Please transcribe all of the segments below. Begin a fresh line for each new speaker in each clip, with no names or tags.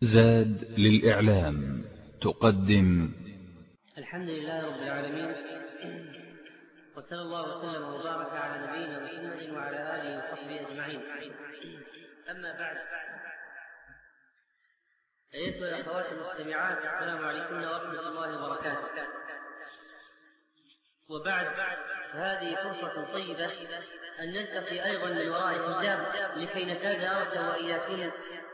زاد للإعلام تقدم
الحمد لله رب العالمين، وصلى الله وسلم وبارك على نبينا محمد وعلى آله وصحبه أجمعين. أما بعد، أيها الأخوات المستمعات، السلام عليكم ورحمة الله وبركاته. وبعد، هذه فرصة طيبة أن نلتقي أيضا من وراء الحجاب لكي نتدارس وإياكم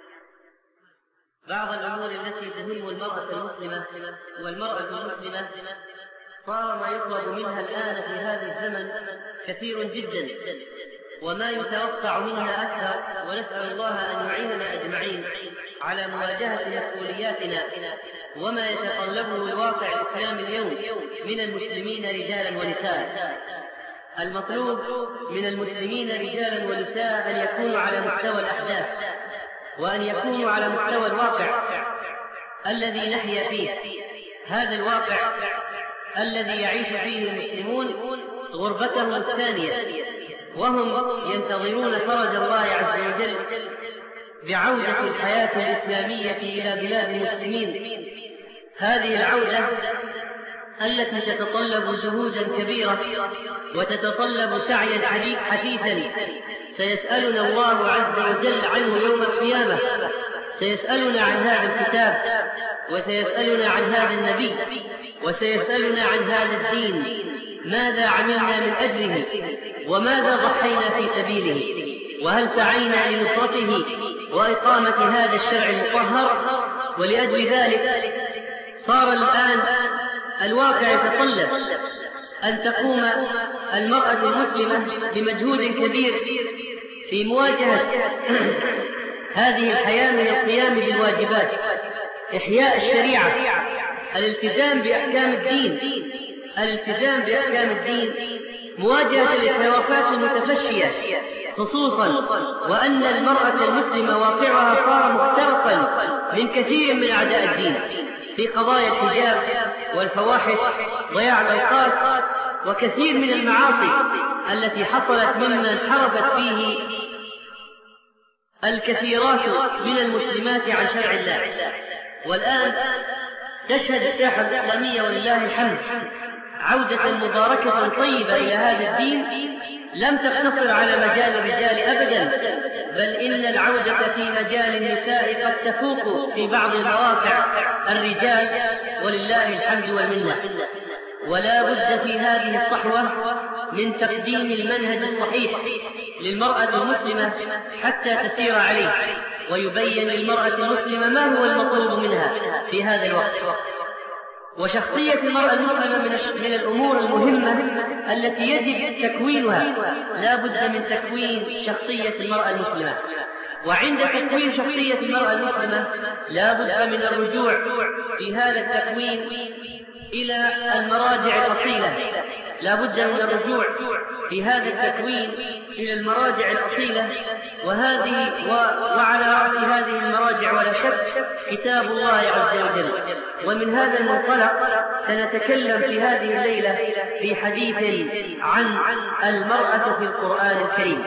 بعض الأمور التي تهم المرأة المسلمة. والمرأة المسلمة صار ما يطلب منها الآن في هذا الزمن كثير جدا، وما يتوقع منها أكثر، ونسأل الله أن يعيننا أجمعين على مواجهة مسؤولياتنا وما يتطلبه الواقع الإسلامي اليوم من المسلمين رجالا ونساء. المطلوب من المسلمين رجالا ونساء أن يكونوا على مستوى الأحداث، وأن يكونوا على مستوى الواقع الذي نحيا فيه. هذا الواقع الذي يعيش فيه المسلمون غربتهم الثانية، وهم ينتظرون فرج الله عز وجل بعودة الحياة الإسلامية إلى بلاد المسلمين. هذه العودة التي تتطلب جهودا كبيرة وتتطلب سعيا حثيثا سيسألنا الله عز وجل عنه يوم القيامة. سيسألنا عن هذا الكتاب، وسيسألنا عن هذا النبي، وسيسألنا عن هذا الدين. ماذا عملنا من أجله، وماذا ضحينا في سبيله، وهل سعينا لنصرته وإقامة هذا الشرع المطهر؟ ولأجل ذلك صار الآن الواقع يتطلب أن تقوم المرأة المسلمة بمجهود كبير في مواجهة هذه الحياة من القيام بالواجبات، إحياء الشريعة، الالتزام بأحكام الدين، مواجهة الخلافات المتفشية، خصوصا وأن المرأة المسلمة واقعها صار مخترقا من كثير من أعداء الدين في قضايا الحجاب والفواحش، ضياع الأوقات، وكثير من المعاصي التي حصلت مما انحرفت فيه الكثيرات من المسلمات عن شرع الله. والآن تشهد الساحة الإسلامية ولله الحمد عودة مباركة طيبة إلى هذا الدين لم تقتصر على مجال الرجال أبدا، بل إن العودة في مجال النساء قد تفوق في بعض المواقع الرجال ولله الحمد والمنة. ولا بد في هذه الصحوة من تقديم المنهج الصحيح للمرأة المسلمة حتى تسير عليه، ويبين للمرأة المسلمة ما هو المطلوب منها في هذا الوقت. وشخصية المرأة المسلمة من الأمور المهمة التي يجب تكوينها. لا بد من تكوين شخصية المرأة المسلمة، وعند تكوين شخصية المرأة المسلمة لا بد من الرجوع في هذا التكوين إلى المراجع الأصيلة. لا بد من الرجوع في هذا التكوين إلى المراجع الأصيلة، وعلى رأس هذه المراجع ولا شك كتاب الله عز وجل. ومن هذا المنطلق سنتكلم في هذه الليلة في حديث عن المرأة في القرآن الكريم.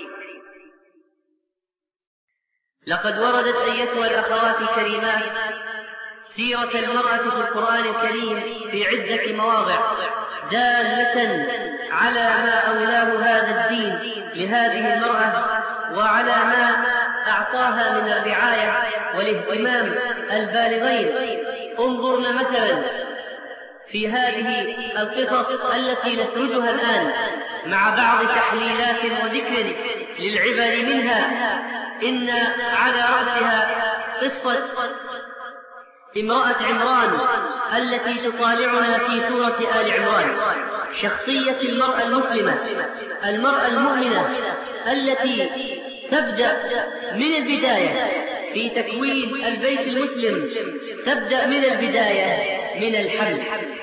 لقد وردت أيتها الأخوات الكريمات سيرة المرأة في القرآن الكريم في عدة مواضع دالة على ما أولاه هذا الدين لهذه المرأة، وعلى ما أعطاها من الرعاية والاهتمام البالغين. انظرنا مثلا في هذه القصص التي نسردها الآن مع بعض تحليلات وذكر للعبر منها. إن على رأسها قصة امرأة عمران التي تطالعنا في سورة آل عمران، شخصية المرأة المسلمة، المرأة المؤمنة التي تبدأ من البداية في تكوين البيت المسلم، تبدأ من البداية من الحمل.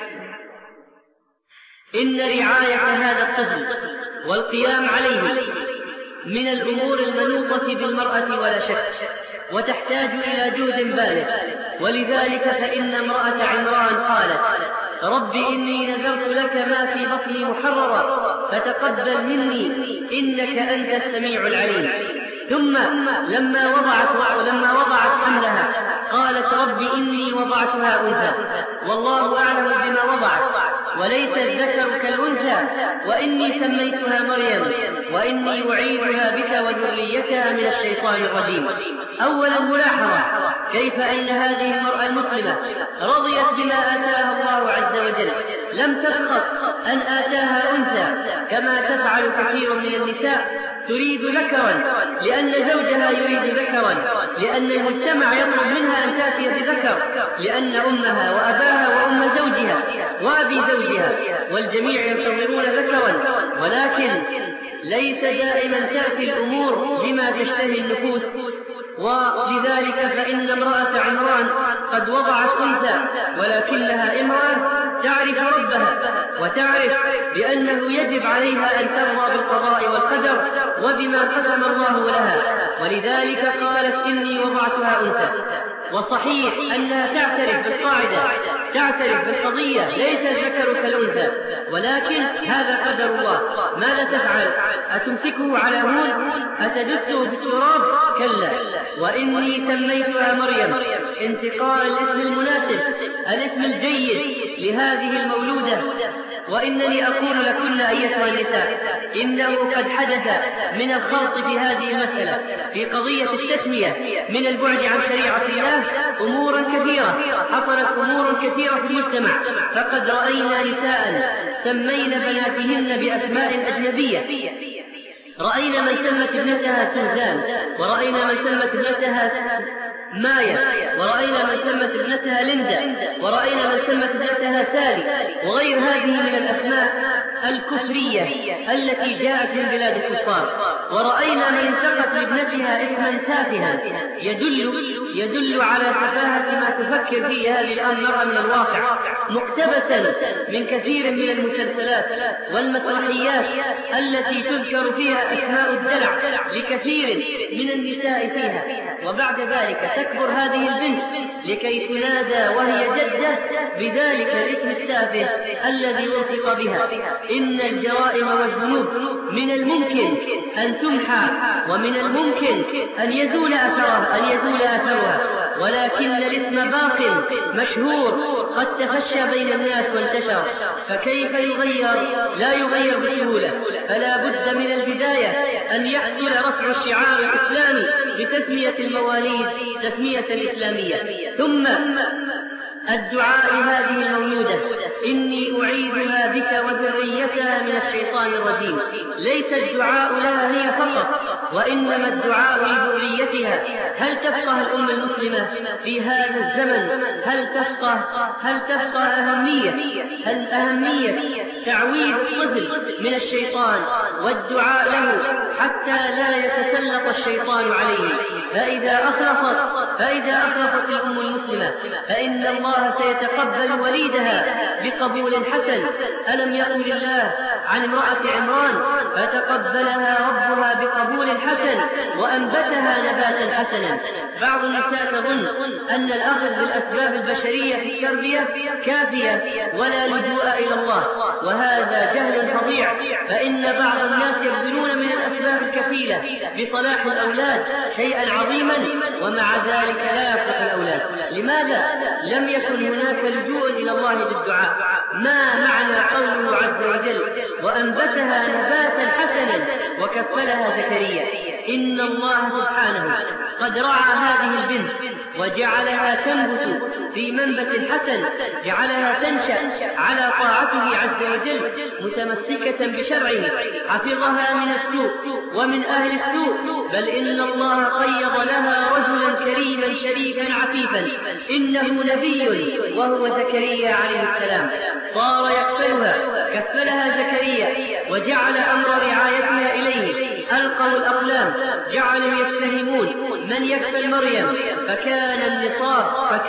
إن رعاية هذا الطفل والقيام عليه من الأمور المنوطة بالمرأة ولا شك، وتحتاج إلى جهد بالغ. ولذلك فإن امرأة عمران قالت: رب إني نذرت لك ما في بطني محررا فتقبل مني إنك أنت السميع العليم. ثم لما وضعت حملها رب إني وضعتها أنثى والله أعلم بما وضعت وليس الذكر كالأنثى وإني سميتها مريم وإني أعيذها بك وذريتها من الشيطان الرجيم. أولا ملاحظة كيف أن هذه المرأة المسلمة رضيت بما آتاها الله عز وجل، لم تسقط أن آتاها أنثى كما تفعل كثير من النساء، تريد ذكرا لأن زوجها يريد ذكرا، لأن المجتمع يطلب منها أن تأتي بذكر، لأن أمها وأباها وأم زوجها وأبي زوجها والجميع ينتظرون ذكرا. ولكن ليس دائما تأتي الأمور بما تشتهي النفوس، ولذلك فإن امرأة عمران قد وضعت أنثى ولكنها امرأة تعرف ربها وتعرف بأنه يجب عليها أن ترضى بالقضاء والقدر وبما قسم الله لها، ولذلك قالت إني وضعتها أنثى. وصحيح أنها تعترف بالقاعدة، تعترف بالقضية، ليس الذكر كالأنثى، ولكن هذا قدر الله. ماذا تفعل؟ أتمسكه على هون؟ أتدسه بالتراب؟ كلا. وإني سميتها مريم انتقاء الاسم المناسب، الاسم الجيد لهذه المولودة. وإنني أقول لكن أيتها النساء إنه قد حدث من الخلط في هذه المسألة في قضية التسمية من البعد عن شريعة الله أمورا كثيرة، حصلت أمور كثيرة في المجتمع. فقد رأينا نساء سمين بناتهن بأسماء أجنبية، رأينا من سمت ابنتها سوزان، ورأينا من سمت ابنتها مايا، ورأينا من سمت ابنتها ليندا، ورأينا من سمت ابنتها سالي، وغير هذه من الأسماء الكفرية التي جاءت من بلاد الكفار. ورأينا من انتقت لابنتها اسما تافها يدل على تفاهة ما تفكر فيه هذه الآن المرأة من الواقع، مقتبسا من كثير من المسلسلات والمسرحيات التي تذكر فيها أسماء الدلع لكثير من النساء فيها. وبعد ذلك تكبر هذه البنت لكي تنادى وهي جدة بذلك الاسم التافه الذي وصف بها. إن الجرائم والذنوب من الممكن أن تمحى ومن الممكن أن يزول أثرها، ولكن الاسم باق مشهور قد تفشى بين الناس وانتشر، فكيف يغير؟ لا يغير بسهولة. فلا بد من البداية أن يحصل رفع الشعار الإسلامي بتسمية المواليد تسمية الإسلامية، ثم الدعاء لهذه المولودة إني أعيذها بك وذريتها من الشيطان الرجيم. ليس الدعاء لها هي فقط، وإنما الدعاء لذريتها. هل تفقه الأمة المسلمة في هذا الزمن؟ هل تفقه أهمية تعويذ الطفل من الشيطان والدعاء له حتى لا يتسلط الشيطان عليه؟ فإذا أخلصت الأمة المسلمة فإن الله سيتقبل وليدها بقبول حسن. ألم يقل الله عن امرأة عمران فتقبلها ربها بقبول حسن وأنبتها نباتا حسنا؟ بعض النساء تظن أن الأخذ بالأسباب البشرية في التربية كافية ولا لجوء إلى الله، وهذا جهل فظيع. فإن بعض الناس يبذلون من الأسباب الكفيلة بصلاح الأولاد شيئا عظيما ومع ذلك لا يصلح الأولاد. لماذا؟ لم يكن هناك لجوء إلى الله بالدعاء. ما معنى قوله عز وجل وأنبتها نباتا حسنا وكفلها زكريا؟ إن الله سبحانه قد رعى هذه البنت وجعلها تنبت في منبت حسن، جعلها تنشأ على طاعته عز وجل متمسكة بشرعه، حفظها من السوء ومن أهل السوء، بل إن الله قيض لها رجلا كريما شريفا عفيفا إنه نبي وهو زكريا عليه السلام. صار كفلها زكريا وجعل أمر رعايتها إليه. ألقوا الأقلام، جعلوا يتهمون من يكفل مريم، فكان النصاب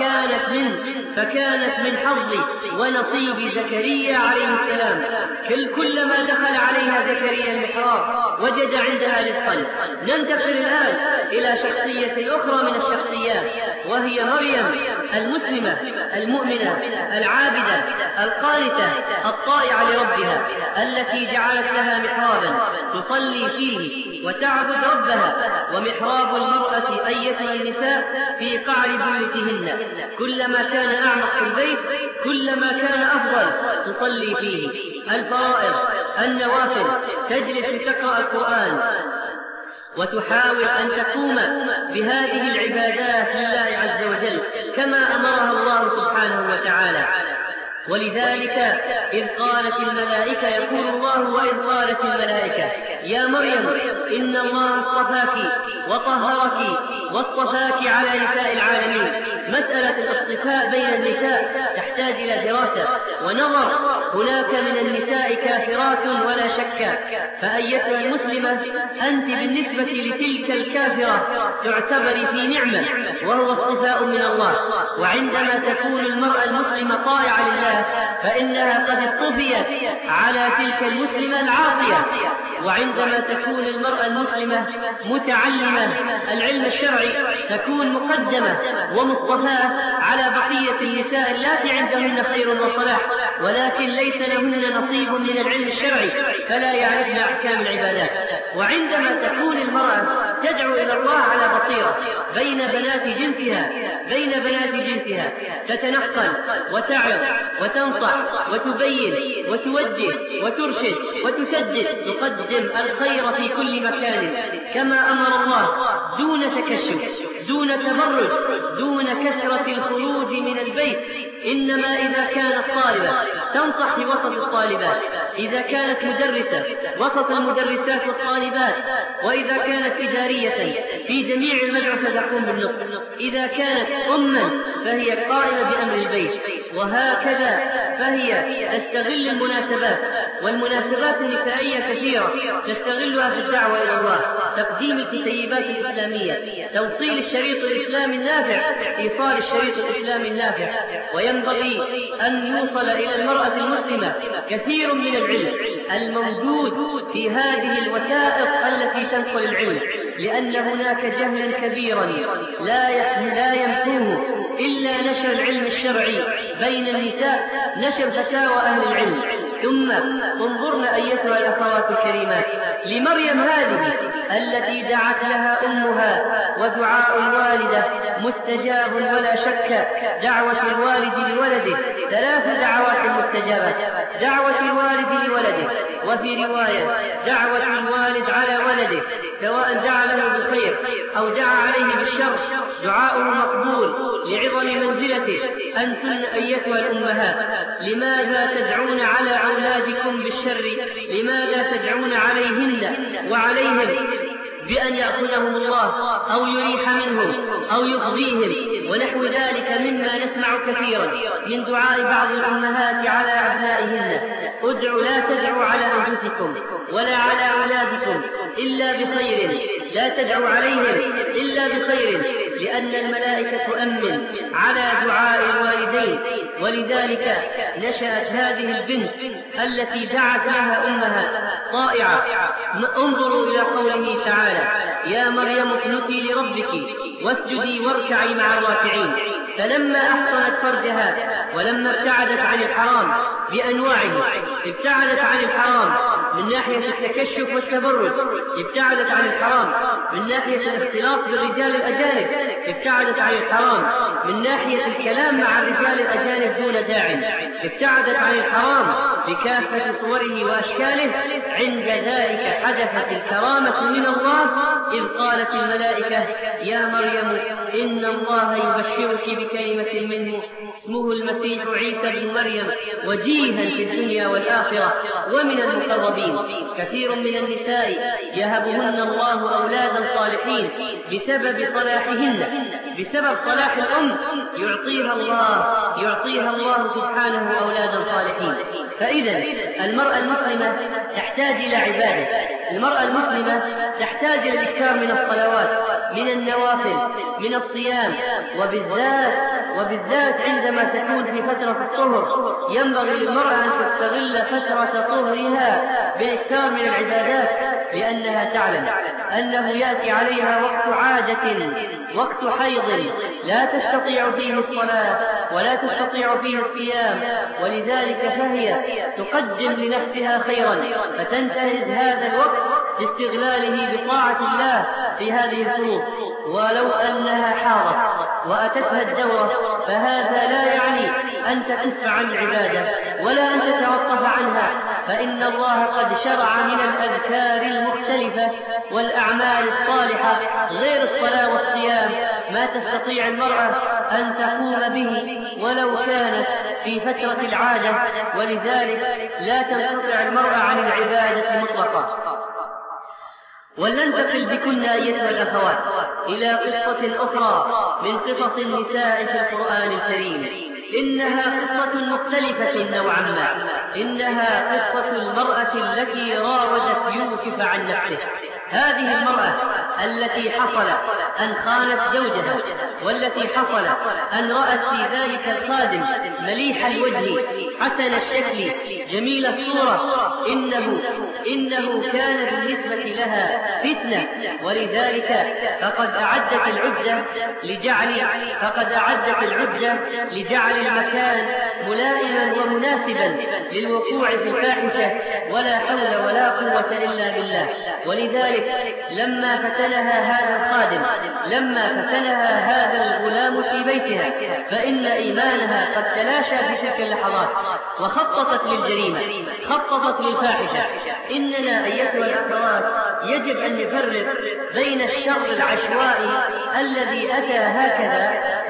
فكانت من حظ ونصيب زكريا عليه السلام. كلما دخل عليها زكريا المحراب وجد عندها رزقا. ننتقل الآن إلى شخصية أخرى من الشخصيات وهي مريم المسلمة المؤمنة العابدة القانتة الطائعة لربها، التي جعلت لها محرابا تصلي فيه وتعبد ربها. ومحراب المرأة أيتها النساء في قعر بيوتهن، كلما كان أعمق في البيت كلما كان أفضل تصلي فيه. الفرائض النوافل، تجلس تقرأ القرآن وتحاول أن تقوم بهذه العبادات لله عز وجل كما أمرها الله سبحانه وتعالى. ولذلك إذ قالت الملائكة، يقول الله: وإذ قالت الملائكة يا مريم إن الله اصطفاك وطهرك واصطفاك على نساء العالمين. مسألة الاصطفاء بين النساء تحتاج إلى دراسة ونظر. هناك من النساء كافرات ولا شك، فأيتها المسلمة أنت بالنسبة لتلك الكافرة تعتبري في نعمة، وهو اصطفاء من الله. وعندما تكون المرأة المسلمة طائعة لله فإنها قد اصطفيت على تلك المسلمة العاصية. وعندما تكون المرأة المسلمة متعلمة العلم الشرعي تكون مقدمة ومصطفاة على بقية النساء اللاتي عندهن خير وصلاح ولكن ليس لهن نصيب من العلم الشرعي فلا يعرفن أحكام العبادات. وعندما تكون المرأة تدعو إلى الله على بصيرة بين بنات جنسها تتنقل وتعظ وتنصح وتبين وتوجه وترشد وتسدد، تقدم الخير في كل مكان كما أمر الله، دون تكشف، دون تبرج، دون كثرة الخروج من البيت. إنما إذا كانت طالبة تنصح في وسط الطالبات، إذا كانت مدرسة وسط المدرسات والطالبات، وإذا كانت إدارية في جميع المدرسة تقوم بالنصح، إذا كانت أما فهي قائمة بأمر البيت. وهكذا فهي تستغل المناسبات، والمناسبات النسائية كثيرة تستغلها في الدعوة إلى الله، تقديم الكتيبات الإسلامية، توصيل الشريط الإسلامي النافع، إيصال الشريط الإسلامي النافع. وينبغي أن يوصل إلى المرأة المسلمة كثير من العلم الموجود في هذه الوثائق التي تنقل العلم، لأن هناك جهلا كبيرا لا يمحوه إلا نشر العلم الشرعي بين النساء، نشر فتاوى أهل العلم. ثم انظرنا أيتها الأخوات الكريمات لمريم هذه التي دعت لها أمها، ودعاء الوالدة مستجاب ولا شك. دعوة الوالد لولده 3 دعوات مستجابات: دعوة الوالد لولده، وفي رواية دعوة الوالد على ولده سواء دعا له بالخير أو دعا عليه بالشر، دعاؤه مقبول لعظم منزلته. أنتن أيتها الأمهات لماذا تدعون على أولادكم بالشر؟ لماذا تدعون عليهن وعليهم بأن يأخذهم الله أو يريح منهم أو يخزيهم ونحو ذلك مما نسمع كثيرا من دعاء بعض الأمهات على أبنائهن؟ لا تدعوا على أنفسكم ولا على أولادكم إلا بخير، لا تدعوا عليهم إلا بخير، لأن الملائكة تؤمن على دعاء الوالدين. ولذلك نشأت هذه البنت التي دعت لها أمها طائعة. انظروا إلى قوله تعالى: يا مريم اقنتي لربك واسجدي واركعي مع الراكعين. فلما أحصنت فرجها ولما ابتعدت عن الحرام بأنواعه، ابتعدت عن الحرام من ناحية التكشف والتبرج، ابتعدت عن الحرام من ناحية الاختلاط بالرجال الأجانب، ابتعدت عن الحرام من ناحية الكلام مع الرجال الأجانب دون داع، ابتعدت عن الحرام بكافة صوره وأشكاله. عند ذلك حدثت الكرامة من الله، إذ قالت الملائكة: يا مريم إن الله يبشرك بكلمة منه اسمه المسيح عيسى بن مريم وجيها في الدنيا والآخرة ومن المقربين. كثير من النساء يهبهن الله أولادا صالحين بسبب صلاحهن، بسبب صلاح الأم يعطيها الله سبحانه أولادا صالحين. فإذا المرأة المسلمة تحتاج إلى عبادة، المرأة المسلمة تحتاج إلى الإكثار من الصلوات، من النوافل، من الصيام، وبالذات عندما تكون في فترة الطهر ينبغي للمرأة أن تستغل فترة طهرها بالإكثار من العبادات، لأنها تعلم أنه يأتي عليها وقت عادة، وقت حيض لا تستطيع فيه الصلاة ولا تستطيع فيه الصيام، ولذلك فهي تقدم لنفسها خيرا فتنتهز هذا الوقت لاستغلاله بطاعة الله في هذه الظروف. ولو أنها حاضت وأتتها الدورة فهذا لا يعني أن تكف عن العبادة ولا أن تتوقف عنها، فإن الله قد شرع من الأذكار المختلفة والأعمال الصالحة غير الصلاة والصيام ما تستطيع المرأة أن تقوم به ولو كانت في فترة العادة، ولذلك لا تنقطع المرأة عن العبادة مطلقا. ولننتقل بكن أيتها الأخوات إلى قصة أخرى من قصص النساء في القرآن الكريم. إنها قصة مختلفة نوعا ما، إنها قصة المرأة التي راودت يوسف عن نفسه. هذه المرأة التي حصل أن خانت زوجها، والتي حصل أن رأت في ذلك الخادم مليح الوجه حسن الشكل جميل الصورة، إنه كان بالنسبة لها فتنة، ولذلك فقد أعدت العدة لجعل المكان ملائما ومناسبا للوقوع في الفاحشة، ولا حول ولا قوة إلا بالله. ولذلك لما فتنها هذا الغلام في بيتها فإن إيمانها قد تلاشى في تلك اللحظات وخططت للجريمة، خططت للفاحشة. إننا أيتها الأخوات يجب أن نفرق بين الشر العشوائي الذي أتى هكذا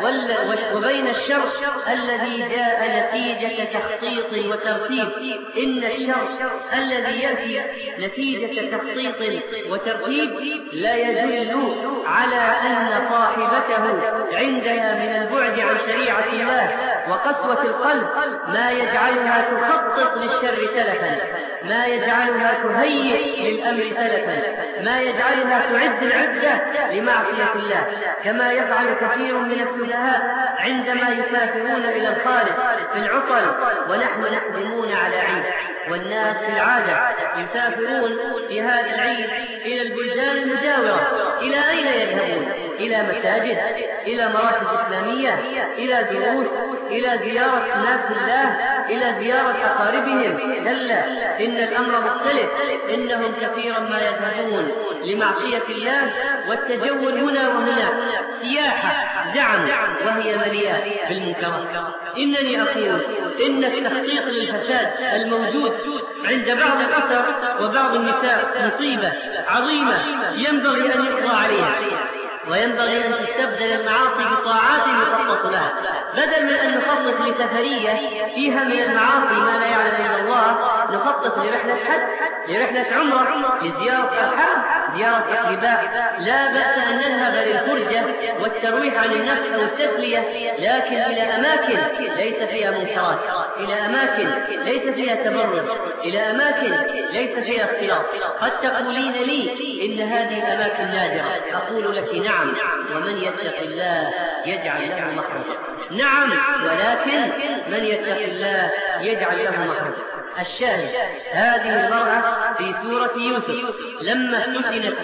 وبين الشر الذي جاء نتيجة تخطيط وترتيب. إن الشر الذي يأتي نتيجة تخطيط وترتيب لا يدل على أن صاحبته عندها من البعد عن شريعة الله وقسوة القلب ما يجعلها تخطط للشر سلفا، ما يجعلها تهيئ للأمر سلفا، ما يجعلها تعد العدة لمعصية الله، كما يفعل كثير من السفهاء عندما يسافرون إلى الخارج في العطل ونحن نقدمون على عيد. والناس في العادة يسافرون في هذا العيد إلى البلدان المجاورة. إلى أين يذهبون؟ إلى مساجد، إلى مراكز إسلامية، إلى دروس، إلى زيارة ناس الله، إلى زيارة أقاربهم. كلا، إن الأمر مختلف. إنهم كثيرا ما يذهبون لمعصية الله والتجول هنا وهنا، سياحة زعم وهي مليئة بالمنكرات. إنني أقول إن التخطيط للفساد الموجود عند بعض الأسر وبعض النساء مصيبة عظيمة ينبغي أن يقضى عليها، وينبغي أن تستبدل المعاصي بطاعات يخطط لها، بدل من أن نخطط لسفرية فيها من المعاصي ما لا يعلم إلا الله. نخطط لرحلة حج، لرحلة عمرة، لزيارة الحرم، زيارة أقرباء. لا بأس أن نذهب للفرجة والترويح عن النفس أو التسلية، لكن إلى أماكن ليس فيها منكرات، إلى أماكن ليس فيها تبرج، إلى أماكن ليس فيها اختلاط. قد تقولين لي إن هذه الأماكن نادرة، أقول لك نعم، ومن يتق الله يجعل له مخرجا. نعم، ولكن من يتق الله يجعل له مخرجا. الشاهد، هذه المرأة في سورة يوسف لما افتتنت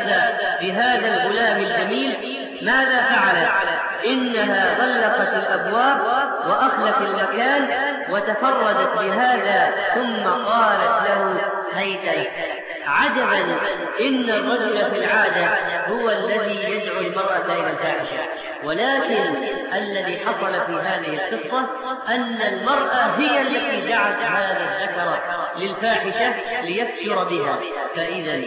بهذا الغلام الجميل ماذا فعلت؟ إنها غلقت الأبواب وأخلت المكان وتفردت بهذا، ثم قالت له هيت لك. عجبا، إن الرجل في العادة هو الذي يدعو المرأة إلى الفاحشة، ولكن الذي حصل في هذه القصة أن المرأة هي التي دعت هذا الذكر للفاحشة ليكثر بها. فإذا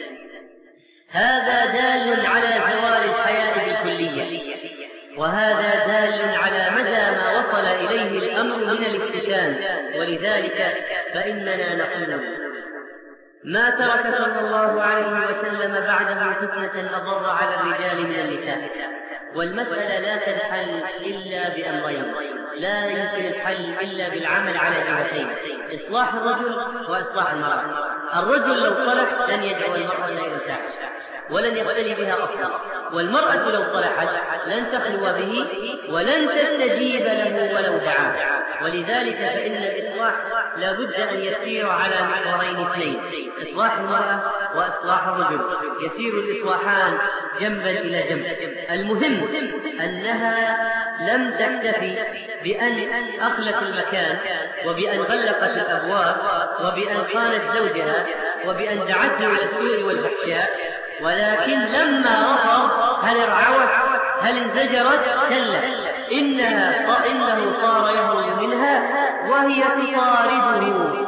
هذا دال على زوال الحياء بالكلية، وهذا دال على مدى ما وصل إليه الأمر من الافتتان. ولذلك فإننا نقول ما ترك صلى الله عليه وسلم بعده فتنة أضر على الرجال من النساء. والمسألة لا تنحل إلا بأمرين، لا يمكن الحل إلا بالعمل على جهتين: إصلاح الرجل وإصلاح المرأة. الرجل لو صلح لن يدعو المرأة إلى الفاحشة ولن يقتدي بها أصلا، والمرأة لو صلحت لن تخلو به ولن تستجيب له ولو دعاه. ولذلك فإن الإصلاح لا بد أن يسير على محورين اثنين: إصلاح المرأة وإصلاح الرجل، يسير الإصلاحان جنبا إلى جنب. المهم أنها لم تكتفي بأن أخلت المكان وبأن غلقت الأبواب وبأن خانت زوجها وبأن دعته إلى السوء والفحشاء، ولكن لما رفض هل ارعوت هل انزجرت؟ كلا، إنه صار يهرب منها وهي تطارده.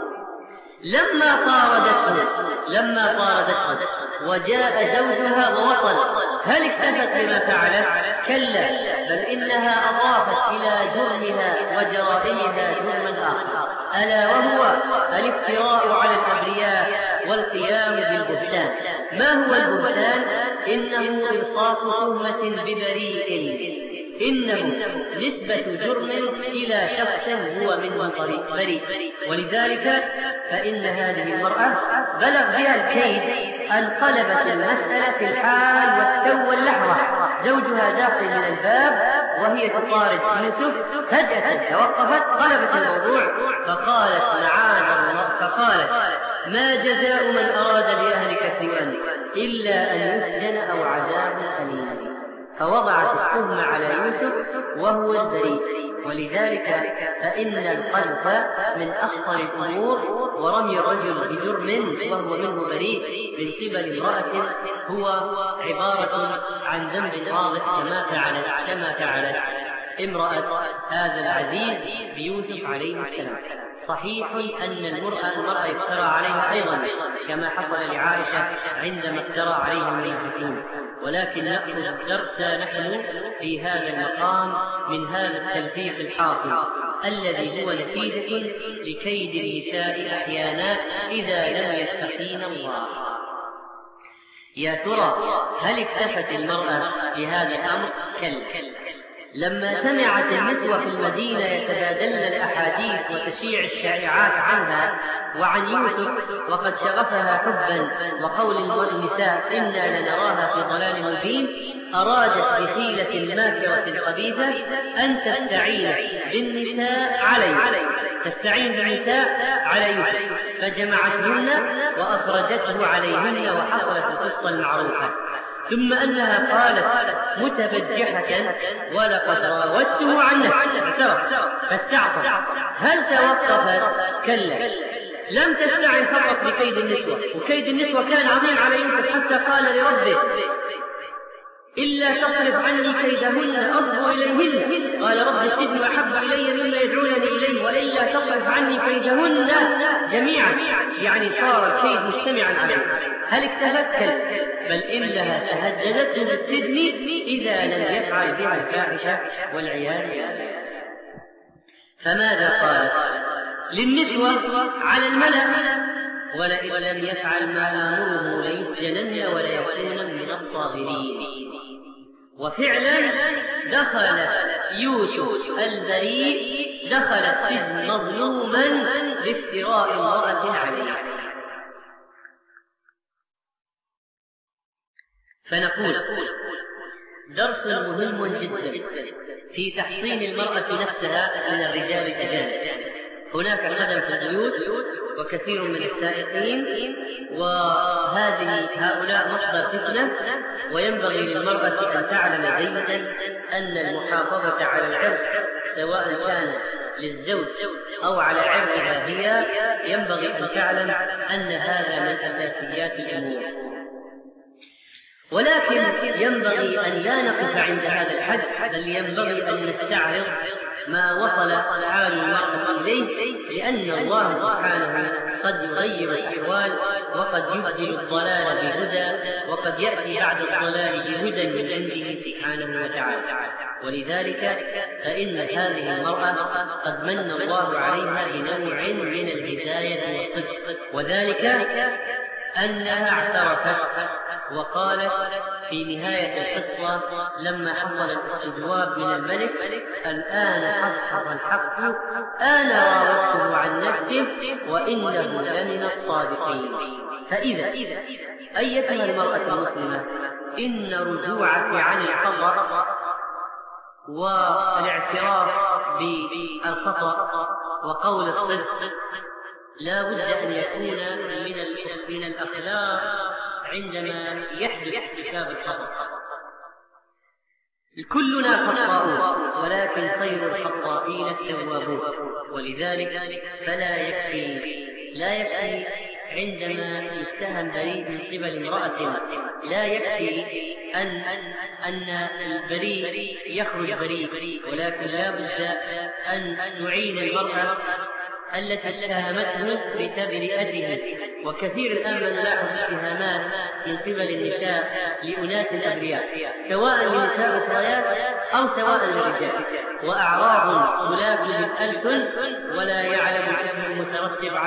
لما طاردته وجاء زوجها ووصل، هل اكتفت بما فعلت؟ كلا، بل إنها أضافت إلى جرمها وجرائمها جرما آخر، ألا وهو الافتراء على الأبرياء والقيام بالبهتان. ما هو البهتان؟ إنه إلصاق تهمة ببريء، إنه نسبة جرم إلى شخص هو منه بريء. ولذلك فإن هذه المرأة بلغ بها الكيد أن قلبت المسألة في الحال والتو واللحظة. زوجها داخل من الباب وهي تطارد يوسف، فجأة توقفت، قلبت الموضوع فقالت: معاذ الله، فقالت: ما جزاء من أراد بأهلك سوءا إلا أن يسجن أو عذاب أليم. فوضعت التهمة على يوسف وهو البريء. ولذلك فإن القذف من أخطر الأمور، ورمي الرجل بجرم وهو منه بريء من قبل امرأة هو عبارة عن ذنب واضح كما فعلت امرأة هذا العزيز بيوسف عليه السلام. صحيح أن المرأة يفترى عليها أيضا كما حصل لعائشة عندما افترى عليها المنافقون، ولكن نأخذ الدرس نحن في هذا المقام من هذا التلفيق الحاصل الذي هو نتيجة لكيد النساء أحيانا إذا لم يتقين الله. يا ترى هل اكتفت المرأة بهذا الأمر؟ كلا. لما سمعت النسوة في المدينة يتبادلن الأحاديث وتشيع الشائعات عنها وعن يوسف وقد شغفها حبا وقول النساء إنا لنراها في ضلال مبين، أرادت بحيلة ماكرة خبيثة أن تستعين بالنساء على يوسف، فجمعتهن وأخرجته عليهن، وحصلت القصة المعروفة. ثم أنها قالت متبجحة: ولقد راودته عن نفسه، فاستعصت. هل توقفت؟ كلا، لم تستعن فقط بكيد النسوة، وكيد النسوة كان عظيم على يوسف حتى قال لربه: إلا تصرف عني كيدهن أصب إليهن، قال رب السجن أحب إلي مما يدعونني إليه، وإلا تصرف عني كيدهن جميعا، يعني صار الكيد مجتمعا عليه. هل اكتفت؟ كلا، بل إنها تهددته بالسجن إذا لم يفعل بها الفاحشة والعياذ بالله. فماذا قالت للنسوة على الملأ؟ ولئن لم يفعل ما آمره ليسجنن وليكون من الصاغرين. وفعلا دخل يوسف البريء السجن مظلوما لافتراء امرأة عليه. فنقول درس مهم جدا في تحصين المرأة نفسها من الرجال الأجانب. هناك خدم في البيوت وكثير من السائقين، هؤلاء مصدر فتنة، وينبغي للمرأة أن تعلم جيدا أن المحافظة على العرض سواء كان للزوج أو على عرضها هي، ينبغي أن تعلم أن هذا من أساسيات الأمور. ولكن ينبغي أن لا نقف عند هذا الحد، بل ينبغي أن نستعرض ما وصل حال المرأة إليه، لأن الله سبحانه قد يغير الأحوال وقد يبدل الضلال بهدى، وقد يأتي بعد الضلال بهدى من عنده سبحانه وتعالى. ولذلك فإن هذه المرأة قد من الله عليها بنوع من الهداية والصدق، وذلك أنها اعترفت وقالت في نهاية القصة لما حصل الاستجواب من الملك: الآن حصل الحق، أنا راودته عن نفسه وإنه لمن الصادقين. فإذا أيتها المرأة المسلمة، إن رجوعك عن الخطأ والاعتراف بالخطأ وقول الصدق لا بد أن يكون من الأخلاق عندما يحدث ارتكاب الخطأ. كلنا خطاؤون، ولكن خير الخطائين التوابون. ولذلك لا يكفي عندما يتهم بريء من قبل امرأة، لا يكفي أن البريء يخرج بريء، ولكن لا بد أن نعين المرأة التي اتهمته لتبرئته. وكثير الآن من نلاحظ اتهامات من قبل النساء لأناس أبرياء، سواء لنساء أخريات أو سواء للرجال، وأعراض تلاك بالألسن ولا يعلم الحكم المترتب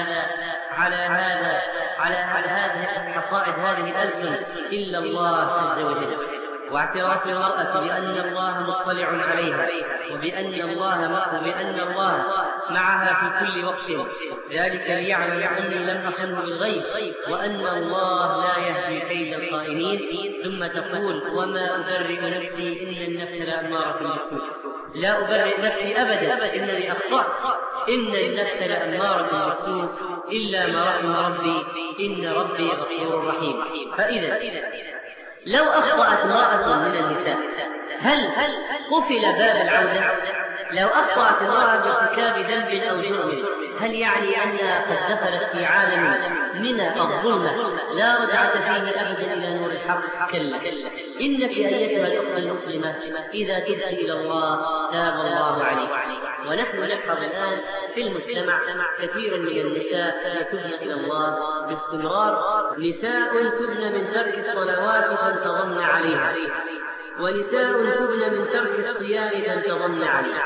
على هذه حصائد هذه الألسن إلا الله عز وجل. واعتراف المرأة بأن الله مطلع عليها، وبأن الله معها في كل وقت، ذلك ليعلم أني لم أخنه بالغيب وأن الله لا يهدي كيد الخائنين. ثم تقول وما أبرئ نفسي إن النفس لأمارة بالسوء. لا أبرئ نفسي أبدا، إنني أخطأت، إن النفس لأمارة بالسوء إلا ما رحم ربي، إن ربي غفور رحيم. فإذا لو أخطأت امرأة من النساء هل قفل باب العودة؟ لو أخطأت امرأة بارتكاب ذنب أو جرم، هل يعني أنها قد دخلت في عالم من الظلمة لا رجعة فيه أبدا إلى نور الحق؟ كلا، إنك أيتها الأخت المسلمة إذا تبت إلى الله تاب الله عليك. ونحن نلحظ الآن في المجتمع كثير من النساء يتوبن إلى الله باستمرار، نساء تبن من ترك الصلوات فانتظمن عليها، ونساء تبن من ترك الصيام فانتظمن عليه.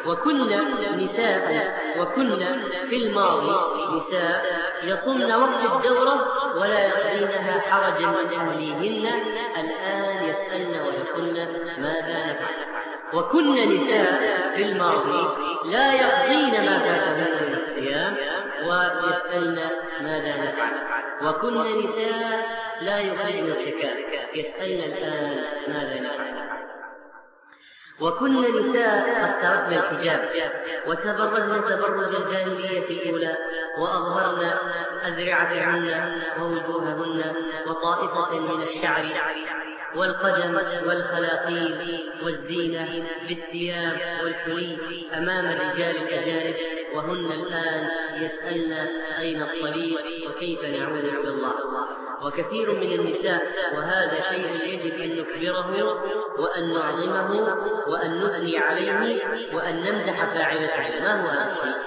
وكنا في الماضي نساء يصمن وقت الدورة ولا يقضينها حرجا من أهليهن، الآن يسألن ويقولن ماذا نفعل. وكنا نساء في الماضي لا يقضين ما فاتهن من الصيام ويسألن ماذا نفعل. وكنا نساء لا يخرجن الزكاة يسألن الآن ماذا نفعل. وكنا نساء قد تركن الحجاب وتبرجن تبرج الجاهلية الأولى، وأظهرن أذرعتهن ووجوههن وطائفة من الشعر والقدم والخلاقيل والزينة بالثياب والحلي أمام الرجال الأجانب، وهن الآن يسألن أين الطريق وكيف نعود إلى الله. وكثير من النساء، وهذا شيء يجب أن نكبره وأن نعظمه وأن نثني عليه وأن نمدح فاعلته. ما هو هذا الشيء؟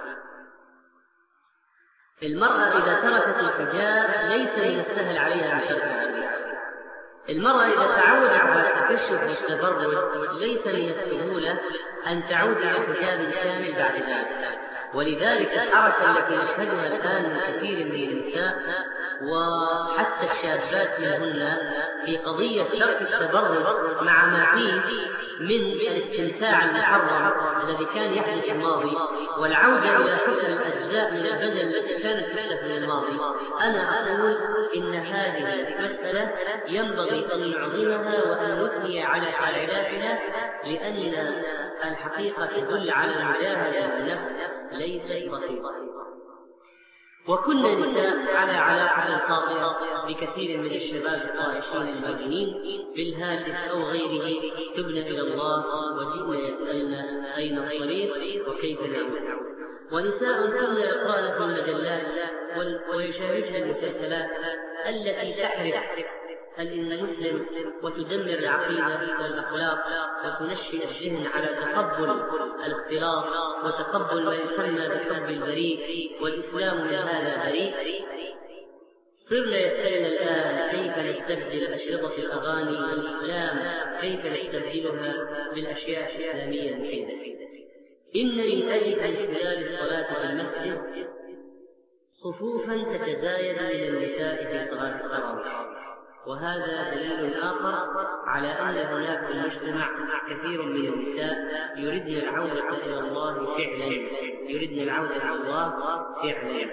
المرأة إذا تركت الحجاب ليس من السهل عليها أن تركه. المرأة إذا تعودت على التكشف والتبرج ليس من السهولة أن تعود إلى حجاب كامل بعد ذلك. ولذلك الحركة التي نشهدها الآن من كثير من النساء وحتى الشابات منهن في قضية ترك التبرج مع ما فيه من الاستمتاع المحرم الذي كان يحدث في الماضي والعودة إلى حسن الأجزاء من البدن التي كانت تحدث في الماضي. أنا أقول إن هذه المسألة ينبغي أن نعظمها وأن نثني على فاعلاتها، لأن الحقيقة تدل على المجاهدة بالنفس ليست بسيطة. وكنا نساء على علاقة خاطئة بكثير من الشباب الطائشين المجنين بالهاتف أو غيره، تبن إلى الله وجئنا يسألن أين الطريق وكيف نعود. ونساء كنا يقرأن في المجلات ويشاهدن المسلسلات التي تحرق المسلم وتدمر العقيدة والأخلاق وتنشئ الذهن على تقبل الاختلاط وتقبل ما يسمى بحب البريء، والإسلام من هذا بريء. صرنا يسألنا الآن كيف نستبدل أشرطة الأغاني والإسلام، كيف نستبدلها بالأشياء الإسلامية المفيدة. إن من أجل خلال الصلاة في المسجد صفوفا تتزايد من النساء في صلاة التراويح، وهذا دليل آخر على أن هناك في المجتمع كثير من النساء يردن العودة إلى الله فعلا،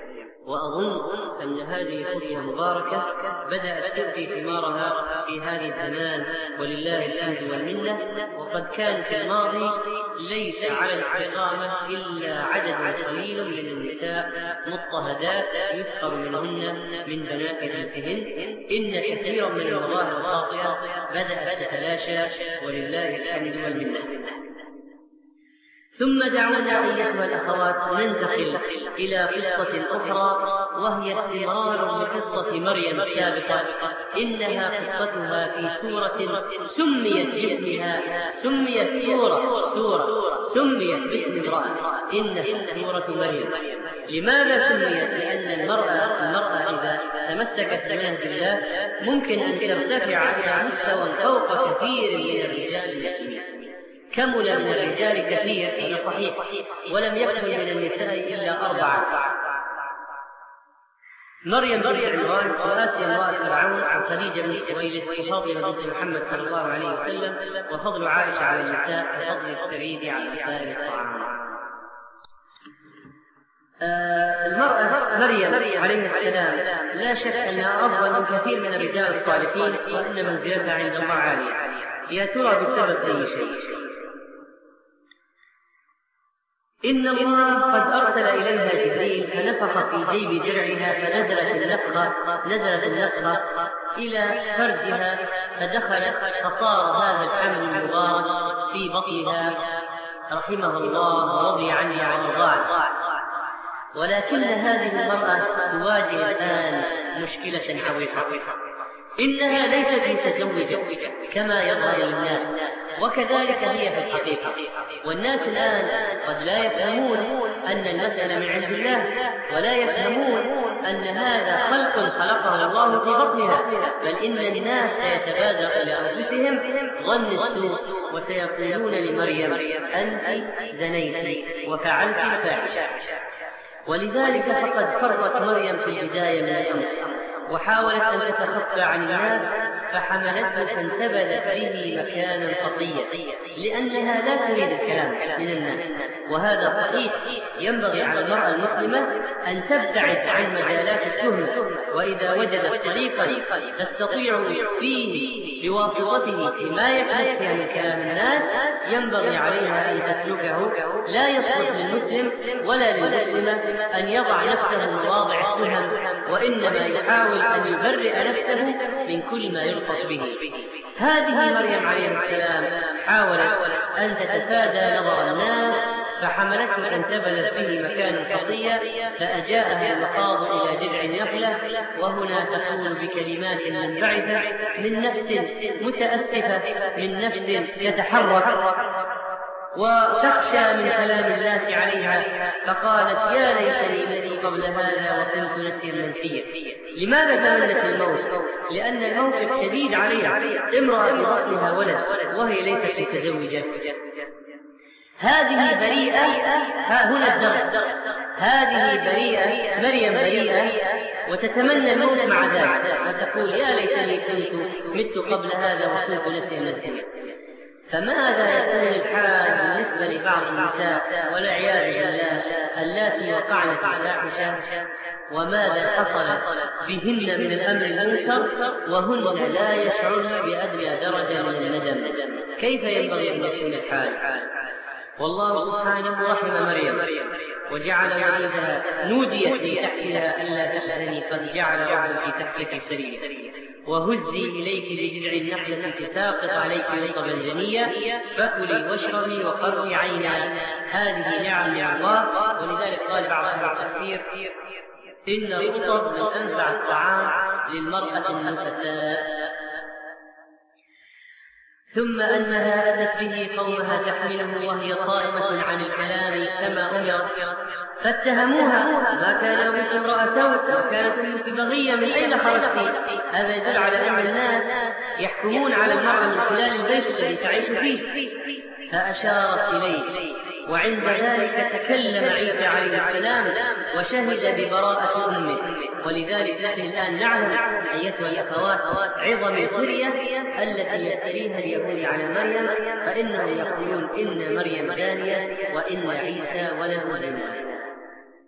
وأظن أن هذه خطوة مباركة بدأت تؤتي ثمارها في هذا الزمان ولله الحمد والمنة. وقد كان في الماضي ليس على الاستقامة إلا عدد قليل من النساء مضطهدات يسخر منهن من بنات جنسهن. إن كثيرا من المظاهر الخاطئة بدأت تتلاشى ولله الحمد والمنة. ثم دعونا أيها الأخوات ننتقل إلى قصة أخرى، وهي استمرار لقصة مريم السابقة. إنها قصتها في سورة سميت باسمها، سميت سميت باسم امرأة، إنها سورة مريم. لماذا سميت؟ لأن المرأة إذا تمسكت بمنهج الله ممكن أن ترتفع إلى مستوى فوق كثير من الرجال المسلمين. كمل من الرجال كثير، هذا صحيح، ولم يكن من النساء إلا 4: مريم بنت عمران، وآسيا امرأة فرعون، وخديجة بنت خويلد، وفاطمة بنت محمد صلى الله عليه وسلم، وفضل عائشة على النساء وفضل السريد على سائر الطعام. المرأة مريم عليه السلام لا شك أنها أفضل من كثير من الرجال الصالحين، وأن منزلتها عند الله عالية. يا ترى بسبب أي شيء؟ إن الله قد أرسل إليها جبريل فنفخ في جيب درعها، فنزلت النفخة إلى فرجها، فدخلت فصار هذا الحمل المبارك في بطنها رحمه الله ورضي عنها وأرضاها. ولكن هذه المرأة تواجه الآن مشكلة عويصة، إنها ليست متزوجة كما يظهر للناس، وكذلك هي في الحقيقة. والناس الآن قد لا يفهمون أن المسألة من عند الله، ولا يفهمون أن هذا خلق خلقه الله في بطنها، بل إن الناس سيتبادر إلى أنفسهم ظن السوء، وسيقولون لمريم: أنت زنيت وفعلت الفاحشة. ولذلك فقد فرت مريم في البداية من الأمر، وحاولت أن تتخفى عن الناس، فحملته فانتبذت به مكانا خطيا، لأنها لا تريد الكلام من الناس. وهذا صحيح، ينبغي على المرأة المسلمة أن تبتعد عن مجالات التهم، وإذا وجدت طريقا تستطيع فيه بواسطته حماية نفسها من كلام الناس ينبغي عليها أن تسلكه. لا يصلح للمسلم ولا للمسلمة أن يضع نفسه مواضع التهم، وإنما يحاول أن يبرئ نفسه من كل ما يلصق به. هذه مريم عليه السلام حاولت أن تتفادى نظر الناس، فحملته فانتبذت به مكانا خطيا، فأجاءها المخاض إلى جذع النخلة، وهنا تقول بكلمات منبعثة من نفس متأسفة، من نفس يتحرك وتخشى من كلام الناس عليها، فقالت: يا ليتني مت قبل هذا وكنت نسيا منسيا. لماذا تمنت الموت؟ لأن الموقف شديد عليها، امرأة ببطنها ولد وهي ليست متزوجة. هذه بريئة، هنا الدرس، هذه بريئة، مريم بريئة، وتتمنى الموت مع ذلك، وتقول: يا ليتني كنت مت قبل هذا وكنت نسيا منسيا. فماذا يكون الحال بالنسبة لبعض النساء والعياذ بالله اللاتي وقعن في الفاحشة، وماذا حصل بهن من الأمر المنكر وهن لا يشعرن بأدنى درجة من الندم؟ كيف ينبغي أن يكون الحال؟ والله سبحانه رحم مريم وجعل ولدها، نوديت من تحتها: ألا تحزني قد جعل ربك تحتك سريا، وهزي إليك بجذع النخلة تساقط عليك رطبا جنيا، فكلي واشربي وقري عينا. هذه نعم من الله. ولذلك قال بعض أهل التفسير: إن الرطب من أنفع الطعام للمرأة النفساء. ثم أنها أتت به قومها تحمله وهي صائمة عن الكلام كما أمرت، فاتهموها: ما كان أبوك امرأ سوء، وكانت أمك بغية، من أين خرجت؟ هذا يدل على أن الناس يحكمون على المرأة من خلال البيت الذي تعيش فيه. فأشارت إليه، وعند ذلك تكلم عيسى عليه السلام وشهد ببراءة أمه. ولذلك نحن الآن نعلم أيتها الأخوات عظم القرية التي يفتريها اليهود على مريم، فإنهم يقولون: إن مريم زانية وإن عيسى ولد زنا.